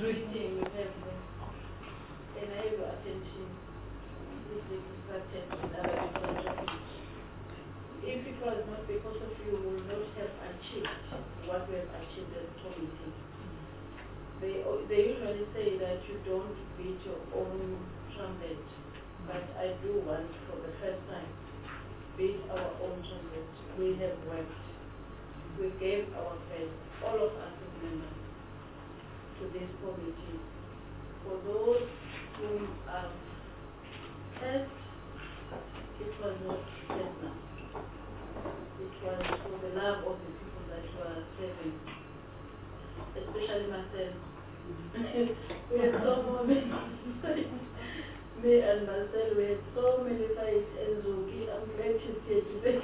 last meeting we have uh, and I have your attention. This week started with other different topics. If it was not because of you, we would not have achieved what we have achieved as a committee. They, they usually say that you don't beat your own trumpet, but I do want for the first time beat our own trumpet. We have worked. We gave our best, all of us as members, to this committee. For those whom I've helped, it was not personal. It was for the love of the people that were serving, especially myself. We had so many fights. Me and Marcel, we had so many fights. And Zoki, I'm glad she's here today.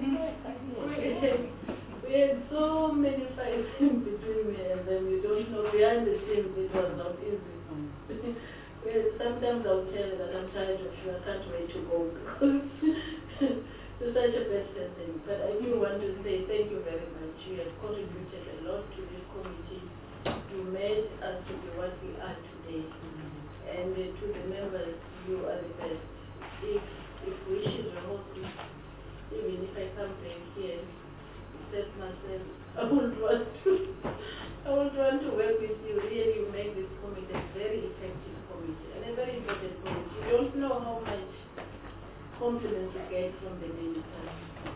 we, had, we had so many fights in between me and them. You don't know, behind the scenes it was not easy. we had, sometimes I'll tell you that I'm tired of you, I can't wait to go because you're such a best person. But I do want to say thank you very much. You have contributed a lot to this committee. You made us to be what we are today. And uh, to the members, you are the best. If if wishes were hosting, even if I come back here, except myself, I would want to I would want to work with you. Really, you make this committee a very effective committee and a very important committee. You don't know how much compliments you get from the minister.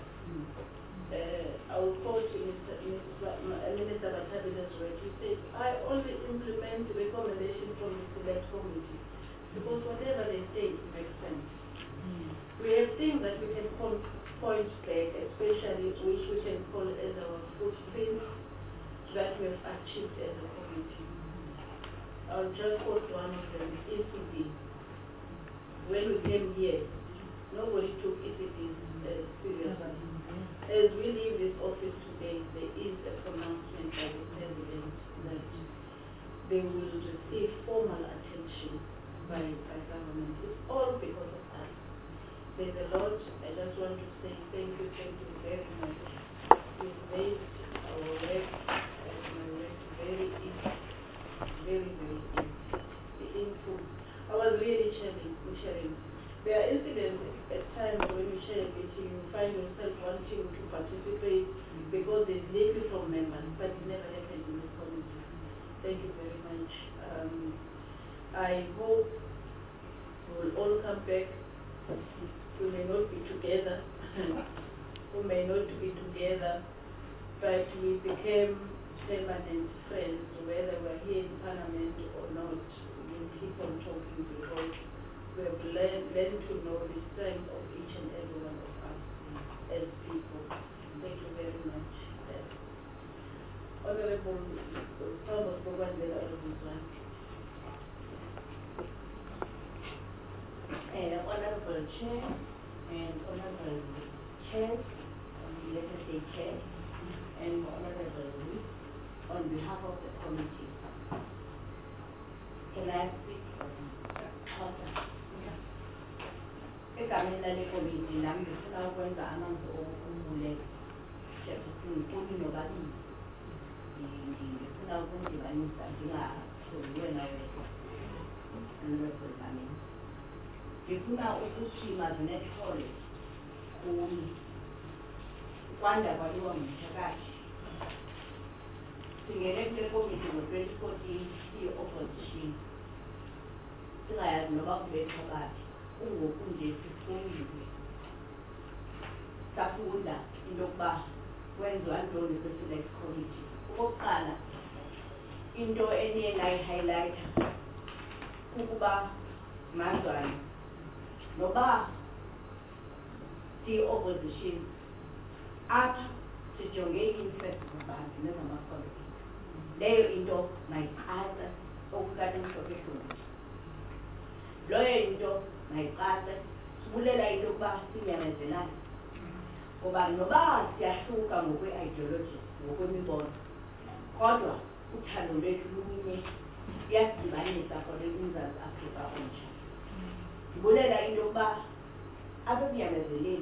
Uh, I will quote Minister, Minister, Minister Batabila's word. He said, I only implement the recommendation from the select committee because whatever they say makes sense. Mm. We have things that we can point back, especially which we can call as our footprints that we have achieved as a committee. I'll just quote one of them, E C D. When we came here, nobody took E C D uh, seriously. As we leave this office today, there is a pronouncement by the President that they will receive formal attention by, by government. It's all because of us. There's a lot. I just want to say thank you, thank you very much. You've made our work and my work very easy, very, very easy. The input. I was really sharing, sharing. There are incidents at times when you share a meeting, you find yourself wanting to participate mm-hmm. because there's little from members, but it never happened in this committee. Thank you very much. Um, I hope we will all come back. We may not be together, we may not be together, but we became permanent friends, whether we're here in Parliament or not. We keep on talking because we have learned, learned to know the strength of each and every one of us as people. Thank you very much. Uh, Honorable Thomas Bogwandela Rubuzwan. Uh, Honorable Chair and Honorable Chair, let us say Chair, and Honorable Lee, on behalf of the committee, can I speak on behalf? Egameni lale committee nami ngifuna ukwenza amanzi okukhululeka Jefferson kuni nobabili ngifuna ukundibanisa ngingahloli wena wedwa Honorable Mami. Ngifuna ukuthi mazinethole kuni kwanda kwaliwa ngumthakathi singene kule committee ngo-twenty fourteen siyi-opposition singayazi noba kubethwa bathi kungoku nje sifundile safunda into yokuba kwenziwa ntoni kwi-select committee. Okokuqala into eniye nayi-highlighta kukuba Mazwane noba siyi-opposition apha sijonge i-interest zabantu nezamapolitiki. Leyo into mayiqase okukade mhlophe hlungu. Loyo into mayiqase sibulela into yokuba sinyamezelane ngoba noba siyahluka ngokwe-ideology ngokwemibono kodwa uthando lwethu lunye siyasidibanisa for uMzantsi Afrika omtsha. Sibulela into yokuba apha ekunyamezeleni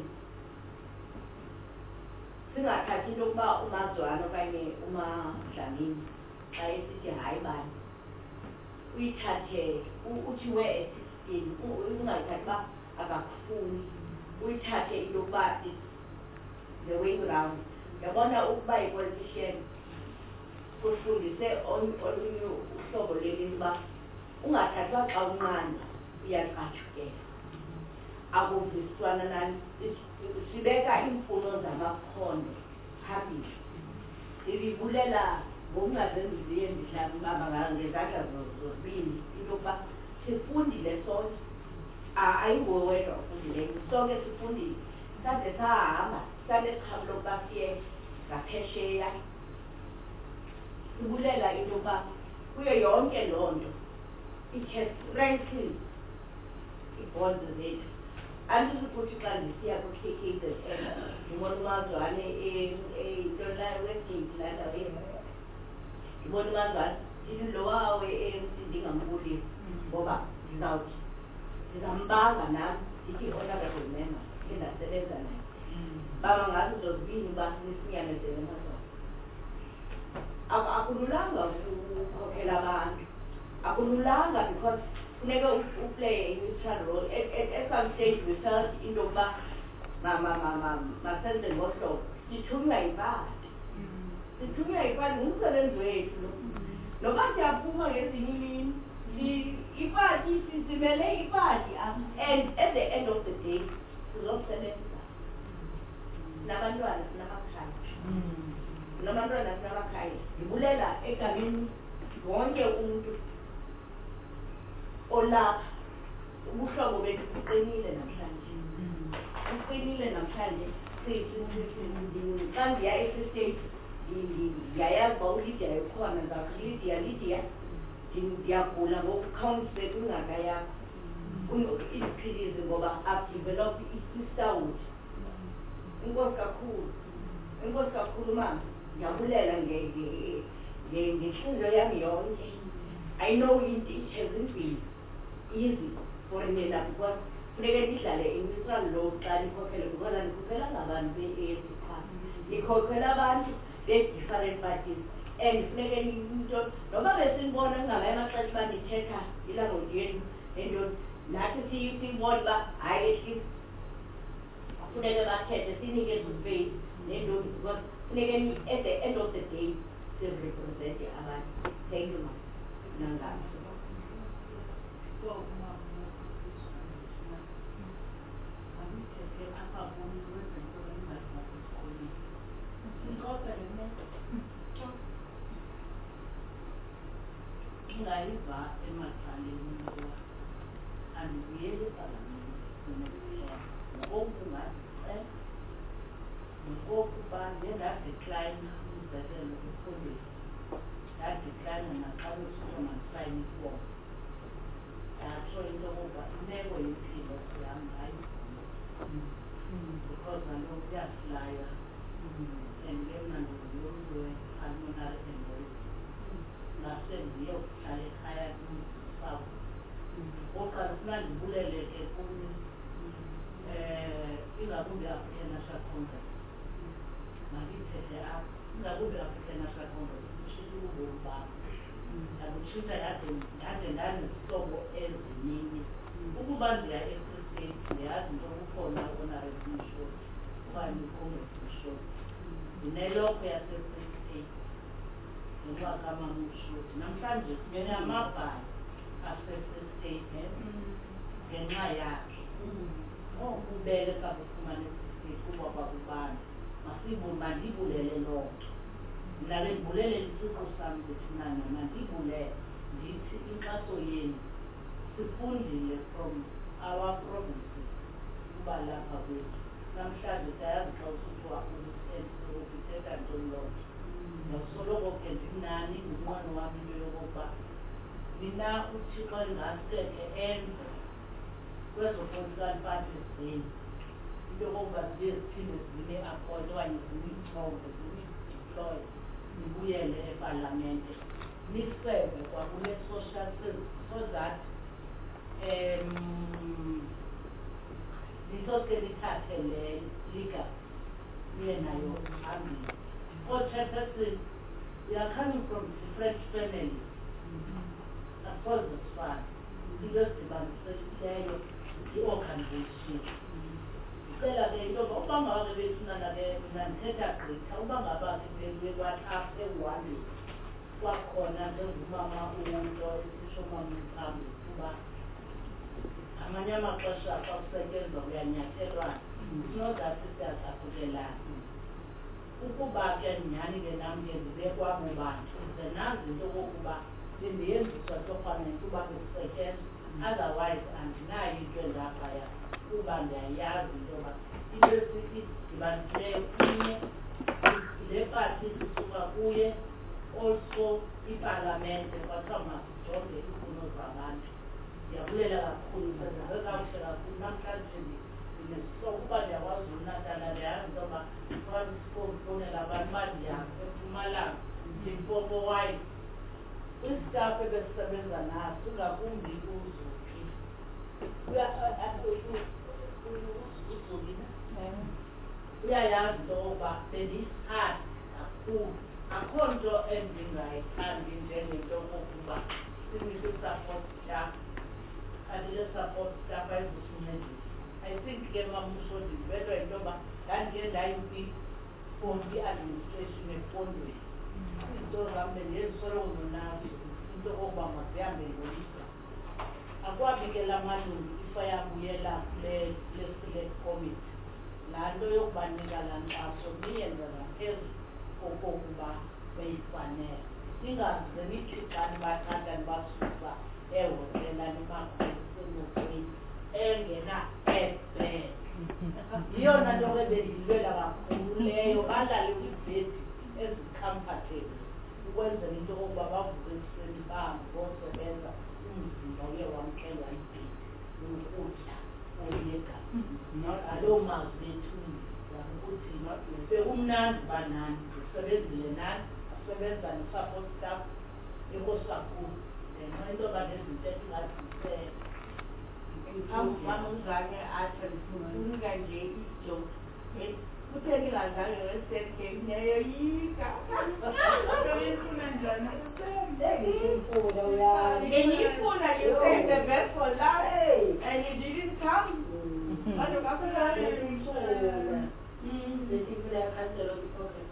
singathathi into yokuba uMazwane okanye uMadlamini xa esithi hayi bani uyithathe u- uthi we at sixteen u- ungayithathi uba akakufuni uyithathe into yokuba it's the way round yabona ukuba yi-politician kufundise on- olunye uhlobo lelini uba ungathathwa xa unqanda uyaqathukela akuvisiswana nani is- sibeka iimfuno zamaphondo phambili ndivivulela ngokungazenzi ziye ndihlaba ngezandla zo- zozibini into yokuba sifundile sonke A- ayinguwe wedwa ufundileyo sonke sifundile sade sahamba sanesikhabo lokuba siye ngaphesheya sibulela into yokuba kuyo yonke loo nto it has strengthened ii-bonds zethu andizikuthi xa ndisiya ku-K K Z N ndibona umazwane intolayo wegate laa ndawo ye- ndibona umazwane ndithi lo wawe A N C ndingambulisi ngoba ndizawuthi ndizambanga nam ndithi honorable member endasebenza naye baba ngazo zozibini uba nisinyamezele mazwane Aku- akululanga ukukhokhela abantu akululanga because funeke u- uplay a neutral role at, at, at some stage we felt into yokuba ma- ma- ma- ma- masenze ngohlobo sithunywa yipati sithunywa yipati ngumsebenzi wethu lo noba siyaphuma ngezinye imini si- ipati si- simele ipati apha. And at the end of the day sizosebenza sinabantwana sinamakhaya sinabantwana sinamakhaya ndibulela egameni wonke umntu olapha ubuhlobo bethu buqinile namhlanje buqinile namhlanje Si- si- si- si- xa ndiya e-Free State ndiyayazi uba uLydia ekhona ndizawuthi Lydia Lydia ndi- ndiyagula ngokukhawuntise kwingaka yakho iziphilisi ngoba I've developed i-sisterhood inkosi kakhulu inkosi kakhulu mama ndiyabulela nge- nge- nge- ngentliziyo yami yonke I know it, it hasn't been easy for nina because funeke ndidlale i-neutral role xa nikhokhele because andikhokhela ngabantu be-A N C qha nikhokhela abantu be-different parties and funeke into noba besinibona ngamanye amaxesha uba ndithetha ilanguage yenu nentoni nathi siyi- siyibone uba hayi at least funeke bathethe sinike space nentoni because funeke ni- at the end of the day sirepresente abantu thank you ma nangami Ungayiva emacaleni ukuba andibuyeli epalamente ngoku ungazicela ngokuba ndiye ndadeklayina umzekelo kwipolisi ndadeklayina naxa besithiwa mandisayine ifomu ndatsho into yokuba imeko yempilo yam ayivumi because kaloku kuyasilaya and ke mna ndingumntu we-pulmonary embolism ngase ndiye kuhlala ekhaya kumsawu oqala ufuna ndibulele ke kuni um ingakumbi i-African National Congress makithethe apha ingakumbi i-African National Congress itshisa ubomi bam ndakutshisa yade ndade ndanesihlobo ezininzi ukuba ndiya e-Free State ndiyazi into kukhona u-honorable Mshoti okanye uCongress Mshoti ndinelokhwe yase-Free State ngenxa kamama uMshoti namhlanje simele amabhayi ase-Free State ngenxa yakhe ububele xa bufumane e-Free State kuba kwakubani mandibulele loo nto mna ke ndibulele isixo sam ndithunana mandibulele ndithi inkxaso yenu sifundile from our provinces kuba lapha kwethu namhlanje sayazi xa usithiwa ukuthetha ntoni loo nto ndakusoloko ke ndinani ngumnqweno wam into yokokuba nina uthixo engaseke enze kwezo political parties zenu into yokokuba ziye ziphinde zine-appoint okanye zinichonge zini-deploy nibuyele epalamente niseve kwakule social service so that um lisoke lithathe le liga niye nayo phambili. For chairperson, we are coming from different families. because it's fun. Into esidibanisileyo i-organization. Ndicela ke into yoba uba ngaba bethunana ke mna ndithetha gqitha uba ngaba sibekwe kwaTAF eWallet kwakhona njengomama unto esitsho umama uPhambi kuba amanye amaxesha xa kusetyenzwa kuyanyathelwana. It's not that siyasaphukelana. Ukuba ke nyhani ke nam ke ndibe kwabo bantu ze nazi into okokuba bendiyenziswa torhamente uba bekusetyenzwa otherwise andinayo into engaphaya kuba ndiyayazi into yoba into esidibanisileyo inye le pati sisuka kuye also ipalamente kwathiwa masijonge iimfuno zabantu. Ndiyabulela kakhulu senzenze kakuhle kakhulu namhlanje ndinesokuba ndiyakwazi unatala ndiyazi into yoba kwazi sikomfonela abantu bandiyapha eMpumalanga Limpopo wide kwistaff ebesisebenza naso ingakumbi uZuki uyayazi into yokuba bendiyisihadi kakhulu. Akho nto endingayithandi njengento yokokuba sinikwe i-support staff kanti le support staff ayizusincedisa. I think ke mamusho ndibethwa yinto yoba ndandike ndayikwi-fonti administration efondweni. Izinto zam bendiyezisoloko nazo into yokokuba mazihambe ngoyisa. Akwabi ke la malungu ifa yabuyela kule select committee. Laa nto yokubanika laa nkxaso niyenza ngaphezu kokokuba beyifanele. Ingaze nithi xa nibathatha nibasusa ehotela nibakhwelisemotweni engena-airbag. Yiyona nto ke bendiyilwela kakhulu leyo, balale kwibhedi ezicomfortable ukwenzela into yokokuba bavuke ekuseni bahambe bosebenza umzimba uye wamkelwa ibhedi nokutya oyega aloo mazwi bethuni ukuthi bekumnandi uba nani ndisebenzile nani asebenza ne-support staff enkosi kakhulu ngenxa into yoba nezinto ezingaziisele Mamuzane athi ndifuna nje ijoke kutheni ngazange ngesethe ngiyayoyika uyifuna njani Bengiyifuna uyazi. Beniyifuna, you said the best for last and you didn't come. Manje ngakho Bengiyifuna. Bengiyifuna yakhansela i-program.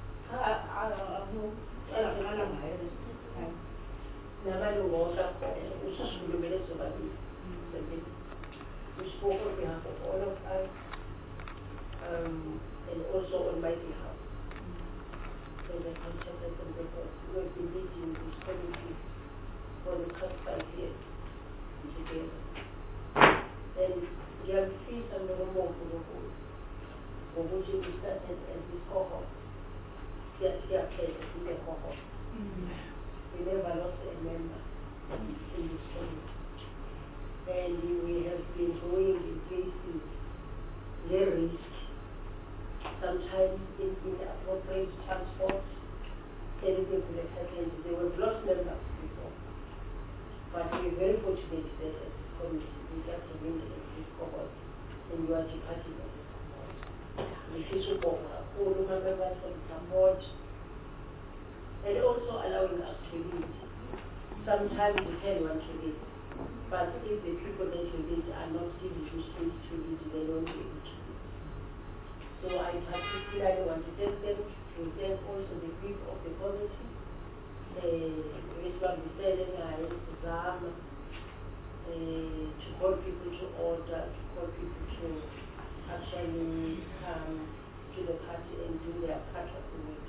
Namalungu wonke akhona usikhulumele sobabili. We spoke on behalf of all of us, um, and also on my behalf. So the conscious and because we have been meeting this committee for the past five years together. And we have seen some more for the whole, for which we started as this cohort. Yes, we are played in the cohort. We never lost a member in this committee. And we have been going in places very risky, sometimes in inappropriate transport, anything could have happened. They were lost members before. But we're very fortunate that as a committee, we just remained in this cohort, and you are departing of this cohort. We should support all of our members for the support, and also allowing us to lead. Sometimes we can want to lead. But if the people that you lead are not giving you space to lead, they won't be able to lead. So I particularly want to thank them, to thank also the people of the committee, Risma Bisele, Zama, to call people to order, to call people to actually come to the party and do their part of the work.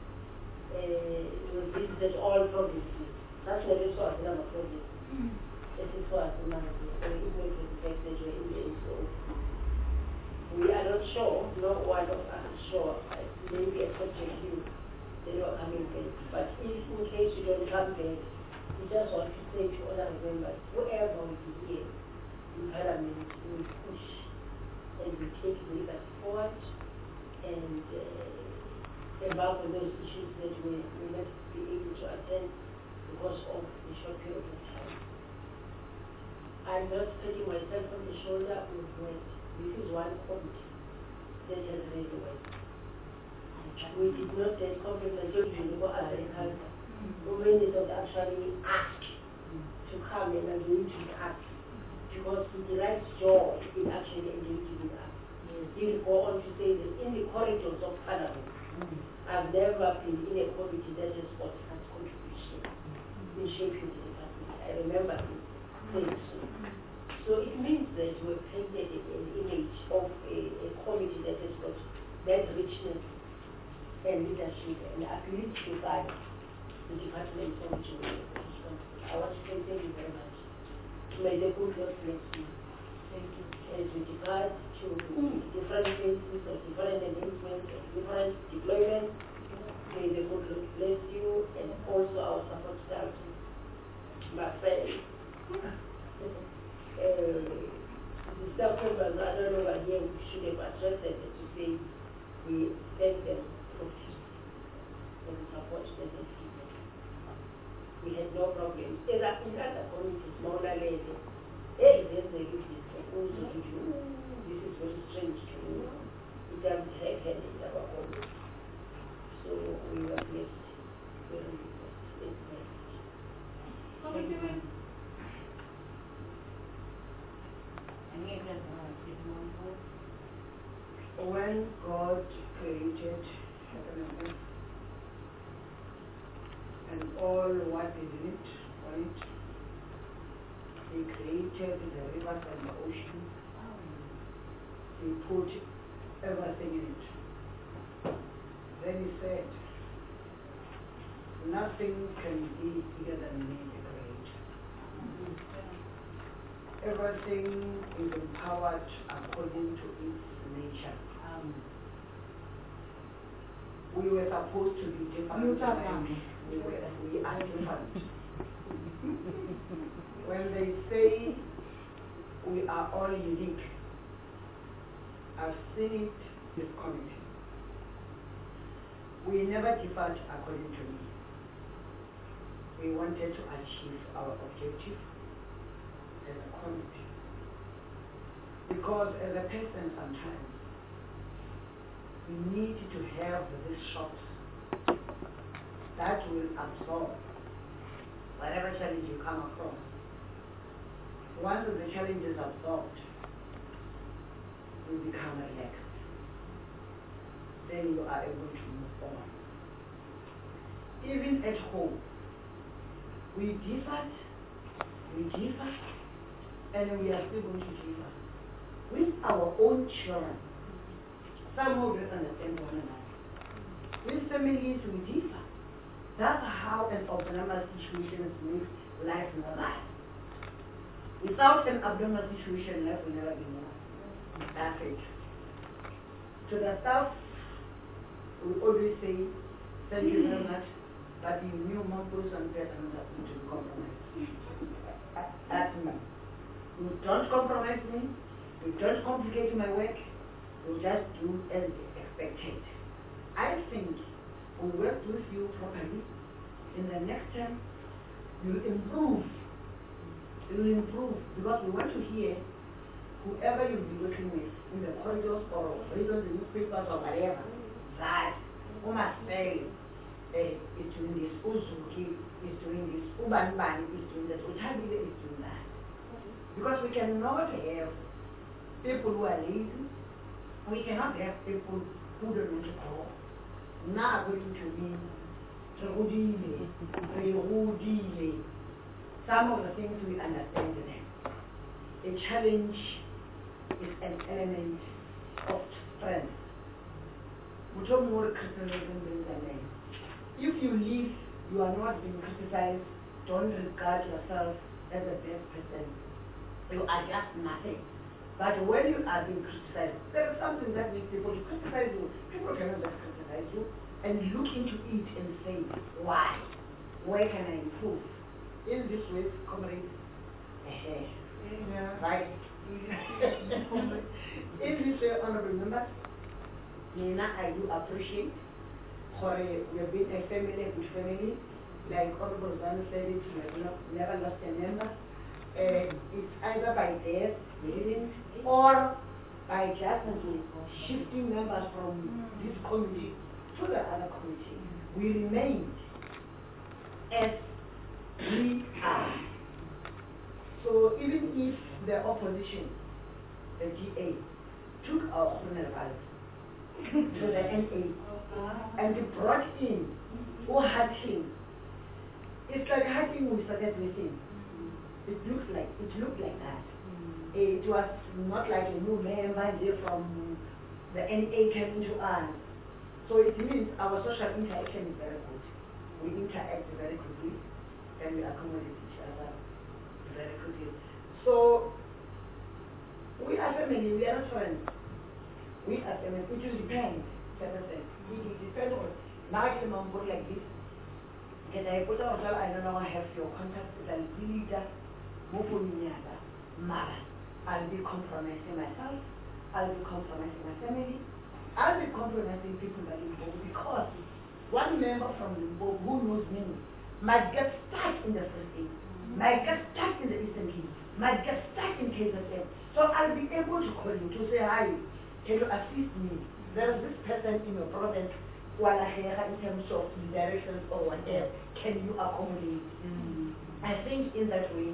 We visited all provinces. That's what it was, another province. This is what the man is saying, even if it's like that you're in the N C O. We are not sure, no one of us is sure, maybe except you, they are coming back. But if in case you don't come back, we just want to say to all our members, whoever will be here in Parliament, we will push and we take the leaders forward and uh, embark on those issues that we will not be able to attend because of the short period of time. I'm not patting myself on the shoulder with words. This is one committee that has raised the words. We did not get compliments of the agriculture. Women did not actually ask to come and engage with us because he derives joy in actually engaging with us. He'll go on to say that in the corridors of Parliament, mm. I've never been in a committee that has got such contribution in shaping the department. I remember him saying so. So it means that we've painted an image of a, a committee that has got that richness and leadership and ability to guide the department from which we are responsible. I want to say thank you very much. May the good Lord bless you. Thank you. As we depart to different places or different arrangements or different deployments, may the good Lord bless you and also our support staff, my friends. Uh, the staff members, I don't know what here we should have addressed it to say we thank them profusely for the support that they give us. We had no problems. In other communities, Mauna Lady, hey, there's a this also to do. This is very strange to me. It doesn't happen in our home. So we were blessed. Very blessed. Thank you. When God created heaven and earth and all what is in it, on it, He created the rivers and the ocean. He put everything in it. Then He said, nothing can be bigger than me, the Creator. Everything is empowered according to its nature. Um, we were supposed to be different. We, were, we are different. When they say we are all unique, I've seen it this committee. We never differed according to me. We wanted to achieve our objective as a community. Because as a person sometimes, we need to have these shocks that will absorb whatever challenge you come across. Once the challenge is absorbed, you become relaxed. Then you are able to move on. Even at home, we differed, we differed, and we are still going to differ. With our own children, some of us understand one another. With families, we differ. That's how an abnormal situation makes life not life. Without an abnormal situation, life will never be more. That's it. To the staff, we always say, thank you very much, but you knew more person person to compromise. That's me. You don't compromise me, you don't complicate my work, you just do as expected. I think we work with you properly. In the next term, you'll improve. You'll improve because we want to hear whoever you'll be working with in the corridors or reading the newspapers or whatever, that Uma say eh, is doing this, Uzuki is doing this, Ubanban is doing that, Utabile is doing that. Because we cannot have people who are lazy. We cannot have people who don't want to grow. Now going to be Rehudile, Rehudile. Some of the things we understand them. A challenge is an element of strength. We don't more criticism than the name. If you leave, you are not being criticized, don't regard yourself as a best person. You are just nothing. But when you are being criticized, there is something that makes people to criticize you. People cannot just criticize you and look into it and say, why? Where can I improve? In this way, comrades, yeah. Right? In this way, honorable members, Nina, I do appreciate for we have been a family, a good family. Like Honorable Zanu said it, we have not, never lost a member. Uh, it's either by death, or by just shifting members from this committee to the other committee. We remained as we are. So even if the opposition, the G A, took our honorable to the N A and they brought in who had him, it's like hacking we started with him. It looks like, it looked like that. It was not like a new member there from the N A came into us. So it means our social interaction is very good. We interact very quickly and we accommodate each other very quickly. So we are family, we are not friends. We are family. It will depend, It will depend on now I can number like this. Can I put out I don't know I have your contact with a leader, Mara. I'll be compromising myself, I'll be compromising my family, I'll be compromising people that Limpopo because one member from Limpopo who knows me might get stuck in the Free State, might get stuck in the Eastern Cape, might get stuck in K Z N. So I'll be able to call you to say, hi, can you assist me? There is this person in your province, in terms of directions or whatever, can you accommodate? Mm. I think in that way,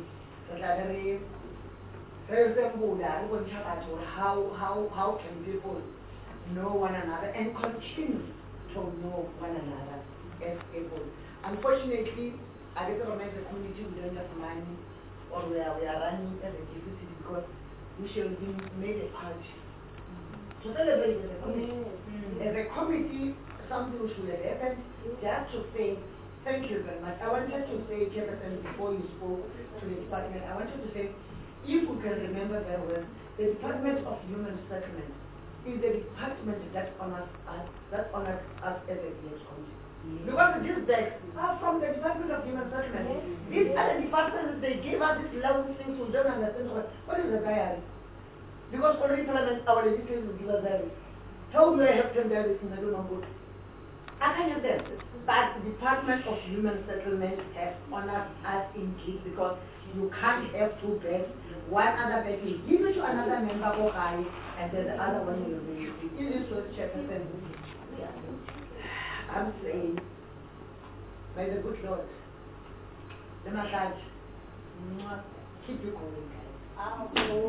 how, how, how can people know one another and continue to know one another as people? Unfortunately, I get to remind the community we don't have money or we are, we are running as a deficit because we should be made a party. To celebrate as a committee. Mm. As a committee, something should have happened. Just to say, thank you very much. I wanted to say, Jefferson, before you spoke to the department, I wanted to say, if we can remember very well, the Department of Human Settlement is the department that honors us, that honors us as a village committee. Mm. Because these decks are from the Department of Human Settlement. Mm. These other departments, they give us these lousy things we don't understand. What, what is a diary? Because already Parliament, our legislators will give us diary. How do I have ten diaries in I don't know what? I can have them. But the Department of Human Settlement has honored us indeed because you can't have two beds. One other bed will give it to another member of I, and then the other one will be. It is what Jefferson. I'm saying, by the good Lord, the massage, keep you going, guys. Oh.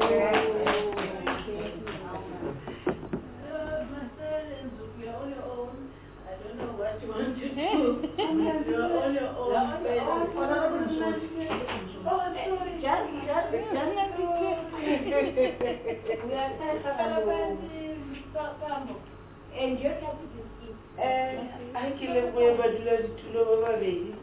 My parents, we are on your own. I don't know what you want to do. You're on your own. You're on your own. Oh, sorry. Just, just, just. We are and your capital is. I kill a way, but let's do over baby.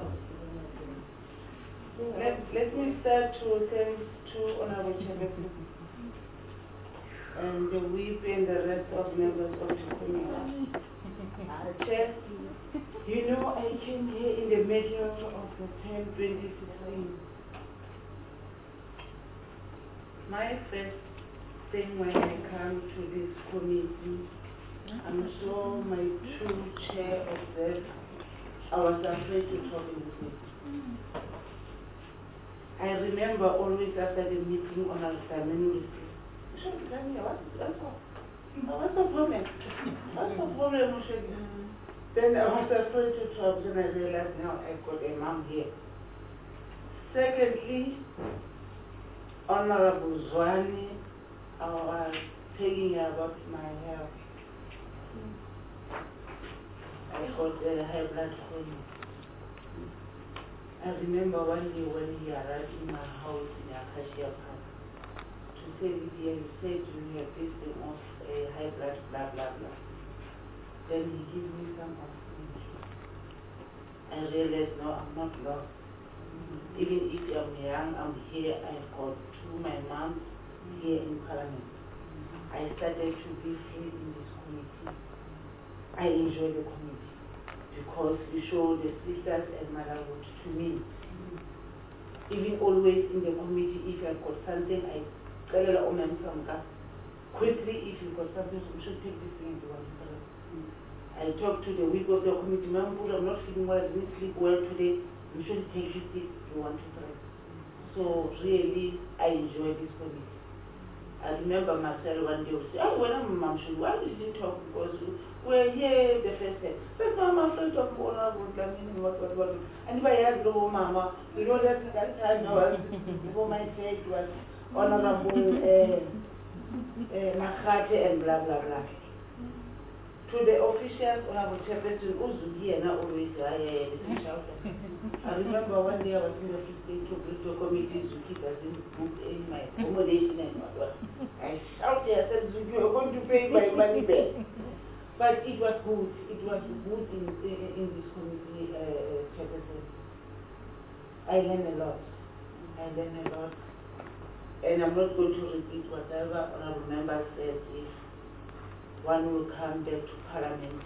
Let, let me start to thank to Honorable Chairperson and the whip and the rest of members of the committee. Uh, Chair, you know I came here in the middle of the ten twenty sixteen. My first thing when I come to this committee, I'm sure my true chair observed, I was afraid to talk in the meeting. I remember always after the meeting on our family, what's the problem? What's the problem? Then I was afraid to talk, then I realized now I've got a mom here. Secondly, Honorable Zwane, I was telling you about my health. I got a high blood pressure. I remember one day when he arrived in my house in Acacia Park to say that he said you have this thing of a high blood, blah, blah, blah. Then he gave me some oxygen. I realized, no, I'm not lost. Mm-hmm. Even if I'm young, I'm here. I've got two my moms here in Parliament. Mm-hmm. I started to be free in this committee. I enjoy the committee because we show the sisters and motherhood to me. Mm-hmm. Even always in the committee, if I've got something, I tell her, oh, man, quickly, if you've got something, we should take this thing into one. I talked to the week of the committee member, I'm not feeling well, I didn't sleep well today, we should take this thing, you want to try. So really, I enjoy this committee. I remember Marcel one day would say, oh, when I'm Mom, why did you talk? Because we're here the first time. But Mama, first of all, I would like me, what, what, what. And if I had no Mama, you know that that time I was, before my faith was Honorable uh, uh, Makate and blah, blah, blah. To the officials, Honorable Chairperson, Uzuki, and I always, I I remember one day I was in the fifteen to Brito committee, Zuki doesn't book in my accommodation and what. I shouted, I said, Zuki, you're going to pay my money back. But it was good. It was good in, in, in this committee, uh, Chairperson. I learned a lot. I learned a lot. And I'm not going to repeat whatever honorable member said. If one will come back to Parliament,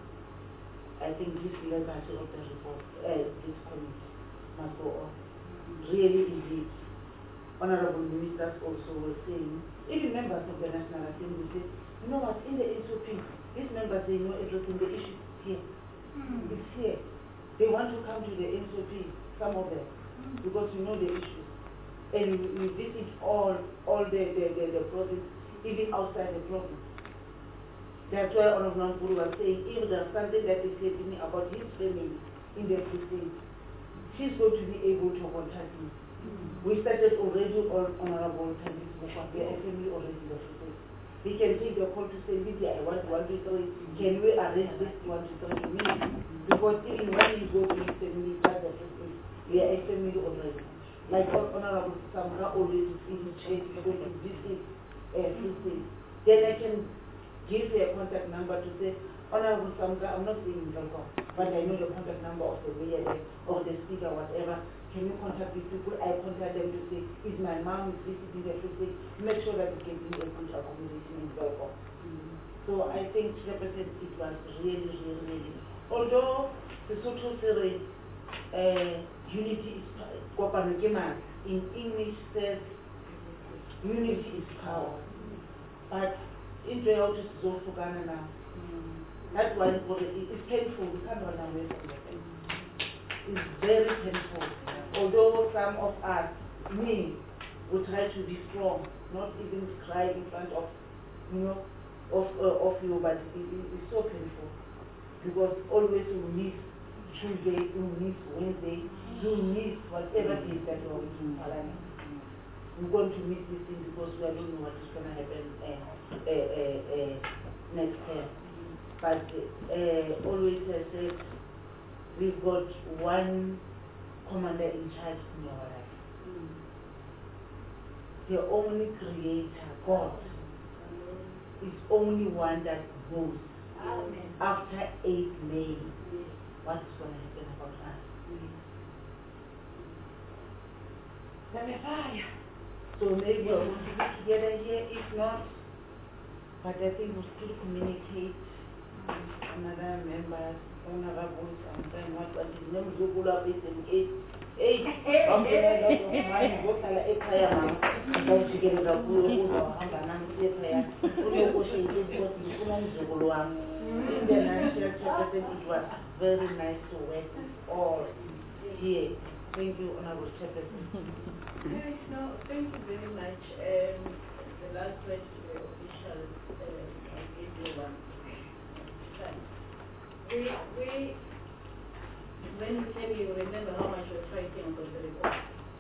I think this legacy of the report, uh, this committee must go on. Really, indeed. Honorable ministers also were saying, even members of the National Assembly said, you know what, in the N S O P, these members, they know everything, the issue is here. Mm. It's here. They want to come to the N S O P, some of them, mm. because we know the issues. And we, we visit all all the, the, the, the province, even outside the province. That's why Honorable Nampuru was saying, if there's something that is happening about his family in the precinct, she's going to be able to contact me. Mm. We started already on Honorable Tandis Bukwa, the family already in the precinct. We can take the call to say, Lydia, I want one to three, can we arrange this one to three minutes? Because even when you go to his family, that's the precinct, we are a family already. Like Honorable Samra always in his church, because this is a precinct. Then I can give her a contact number to say, Honorable Samra, I'm not saying in Belcom, but I know the contact number of the mayor, of the speaker, whatever. Can you contact these people? I contact them to say, is my mom is visiting the precinct? Make sure that it can be a good accommodation in Belcom. Mm-hmm. So I think, Representative, it was really, really, really. Although the social theory, uh, unity is power, in English says, unity is power. But in reality, it's also Ghana now. That's why it's painful. We can't run away from the pain. It's very painful. Although some of us, me, we try to be strong, not even cry in front of, you know, of uh, of you, but it, it, it's so painful because always we miss Tuesday, we miss Wednesday, we miss whatever it is that we are in Parliament. We're going to miss this thing because we don't know what is going to happen uh, uh, uh, uh, next year. But uh, always I said, we've got one commander in charge in our life. Mm. The only creator, God, is only one that knows. Amen. After eighth May, mm. what is going to happen about us. Let me fire. So maybe we're going to be together here, if not, but I think we'll still communicate. Another members, honorables, and then what was his name? Zugula, eight and eight. Eight. I'm going to go to my book, and I say, I'm going to get a good or I'm going to say, I'm going to go to Zugula. In the national chapter, it was very nice to work with all here. Thank you, Honorable Chairperson. Yes, no, thank you very much. Um, the last word to the officials, uh, I gave you one. We, we, when you came, you remember how much you're fighting for the report.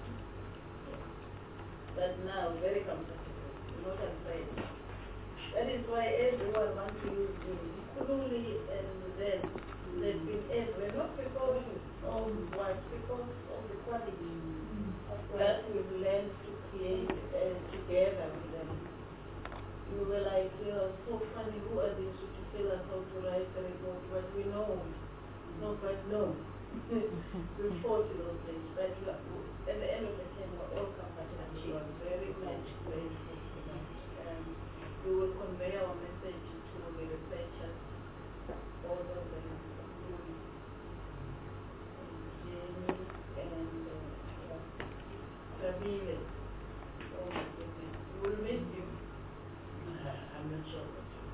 But now, very comfortable, not afraid. That is why everyone wants to use you. Kululi and then they've been everywhere, not because of what, because of the quality that we've learned to create uh, together with them. We were like, you know, so funny, who are these to tell us how to write the report? But we know, no, but no. We fought those things, but at the end of the day, we're all comfortable. She was very much grateful for that. Um, we will convey our message to the researchers, all of them, Jamie and uh, Rabile. Oh my goodness, we will miss you. I'm not sure.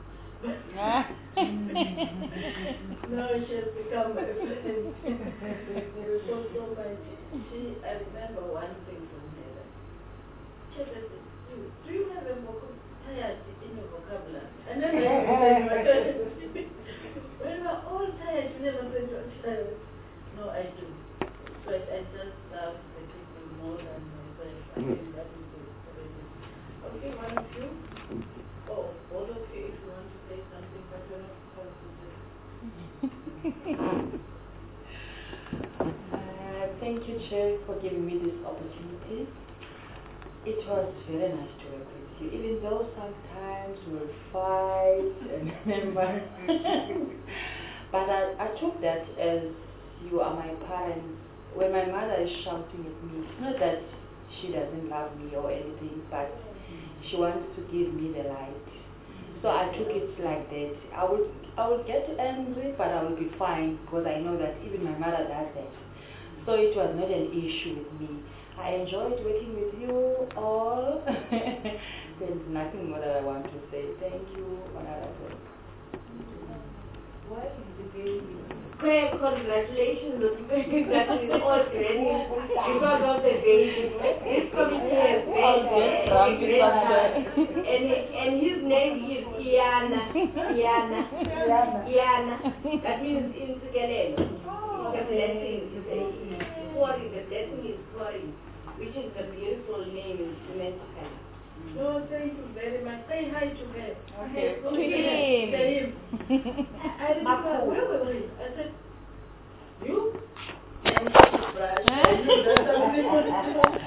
No, she has become my friend. We talk so much. She, I remember one thing from her. She said, do you have a book? you? Oh, both of you, if you want to say something, but you're not supposed to say. Uh, thank you, Chair, for giving me this opportunity. It was very nice to work with you, even though sometimes we'll fight and remember. But I, I took that as you are my parents. When my mother is shouting at me, it's not that she doesn't love me or anything, but she wants to give me the light. So I took it like that. I would, I would get angry, but I would be fine because I know that even my mother does that. So it was not an issue with me. I enjoyed working with you all. There's nothing more that I want to say. Thank you, Honorable. Why is the baby? Great, congratulations on congratulations already because of the baby. This committee has made and, and his name is Iana. Iana. Iana. That means in Sigalene. The blessing is pouring, the blessing is pouring, which is a beautiful name in Semantica. No, thank you very much. Say hi to her. Okay. To him. To him. I remember, where were we? I said, you? And she brushed.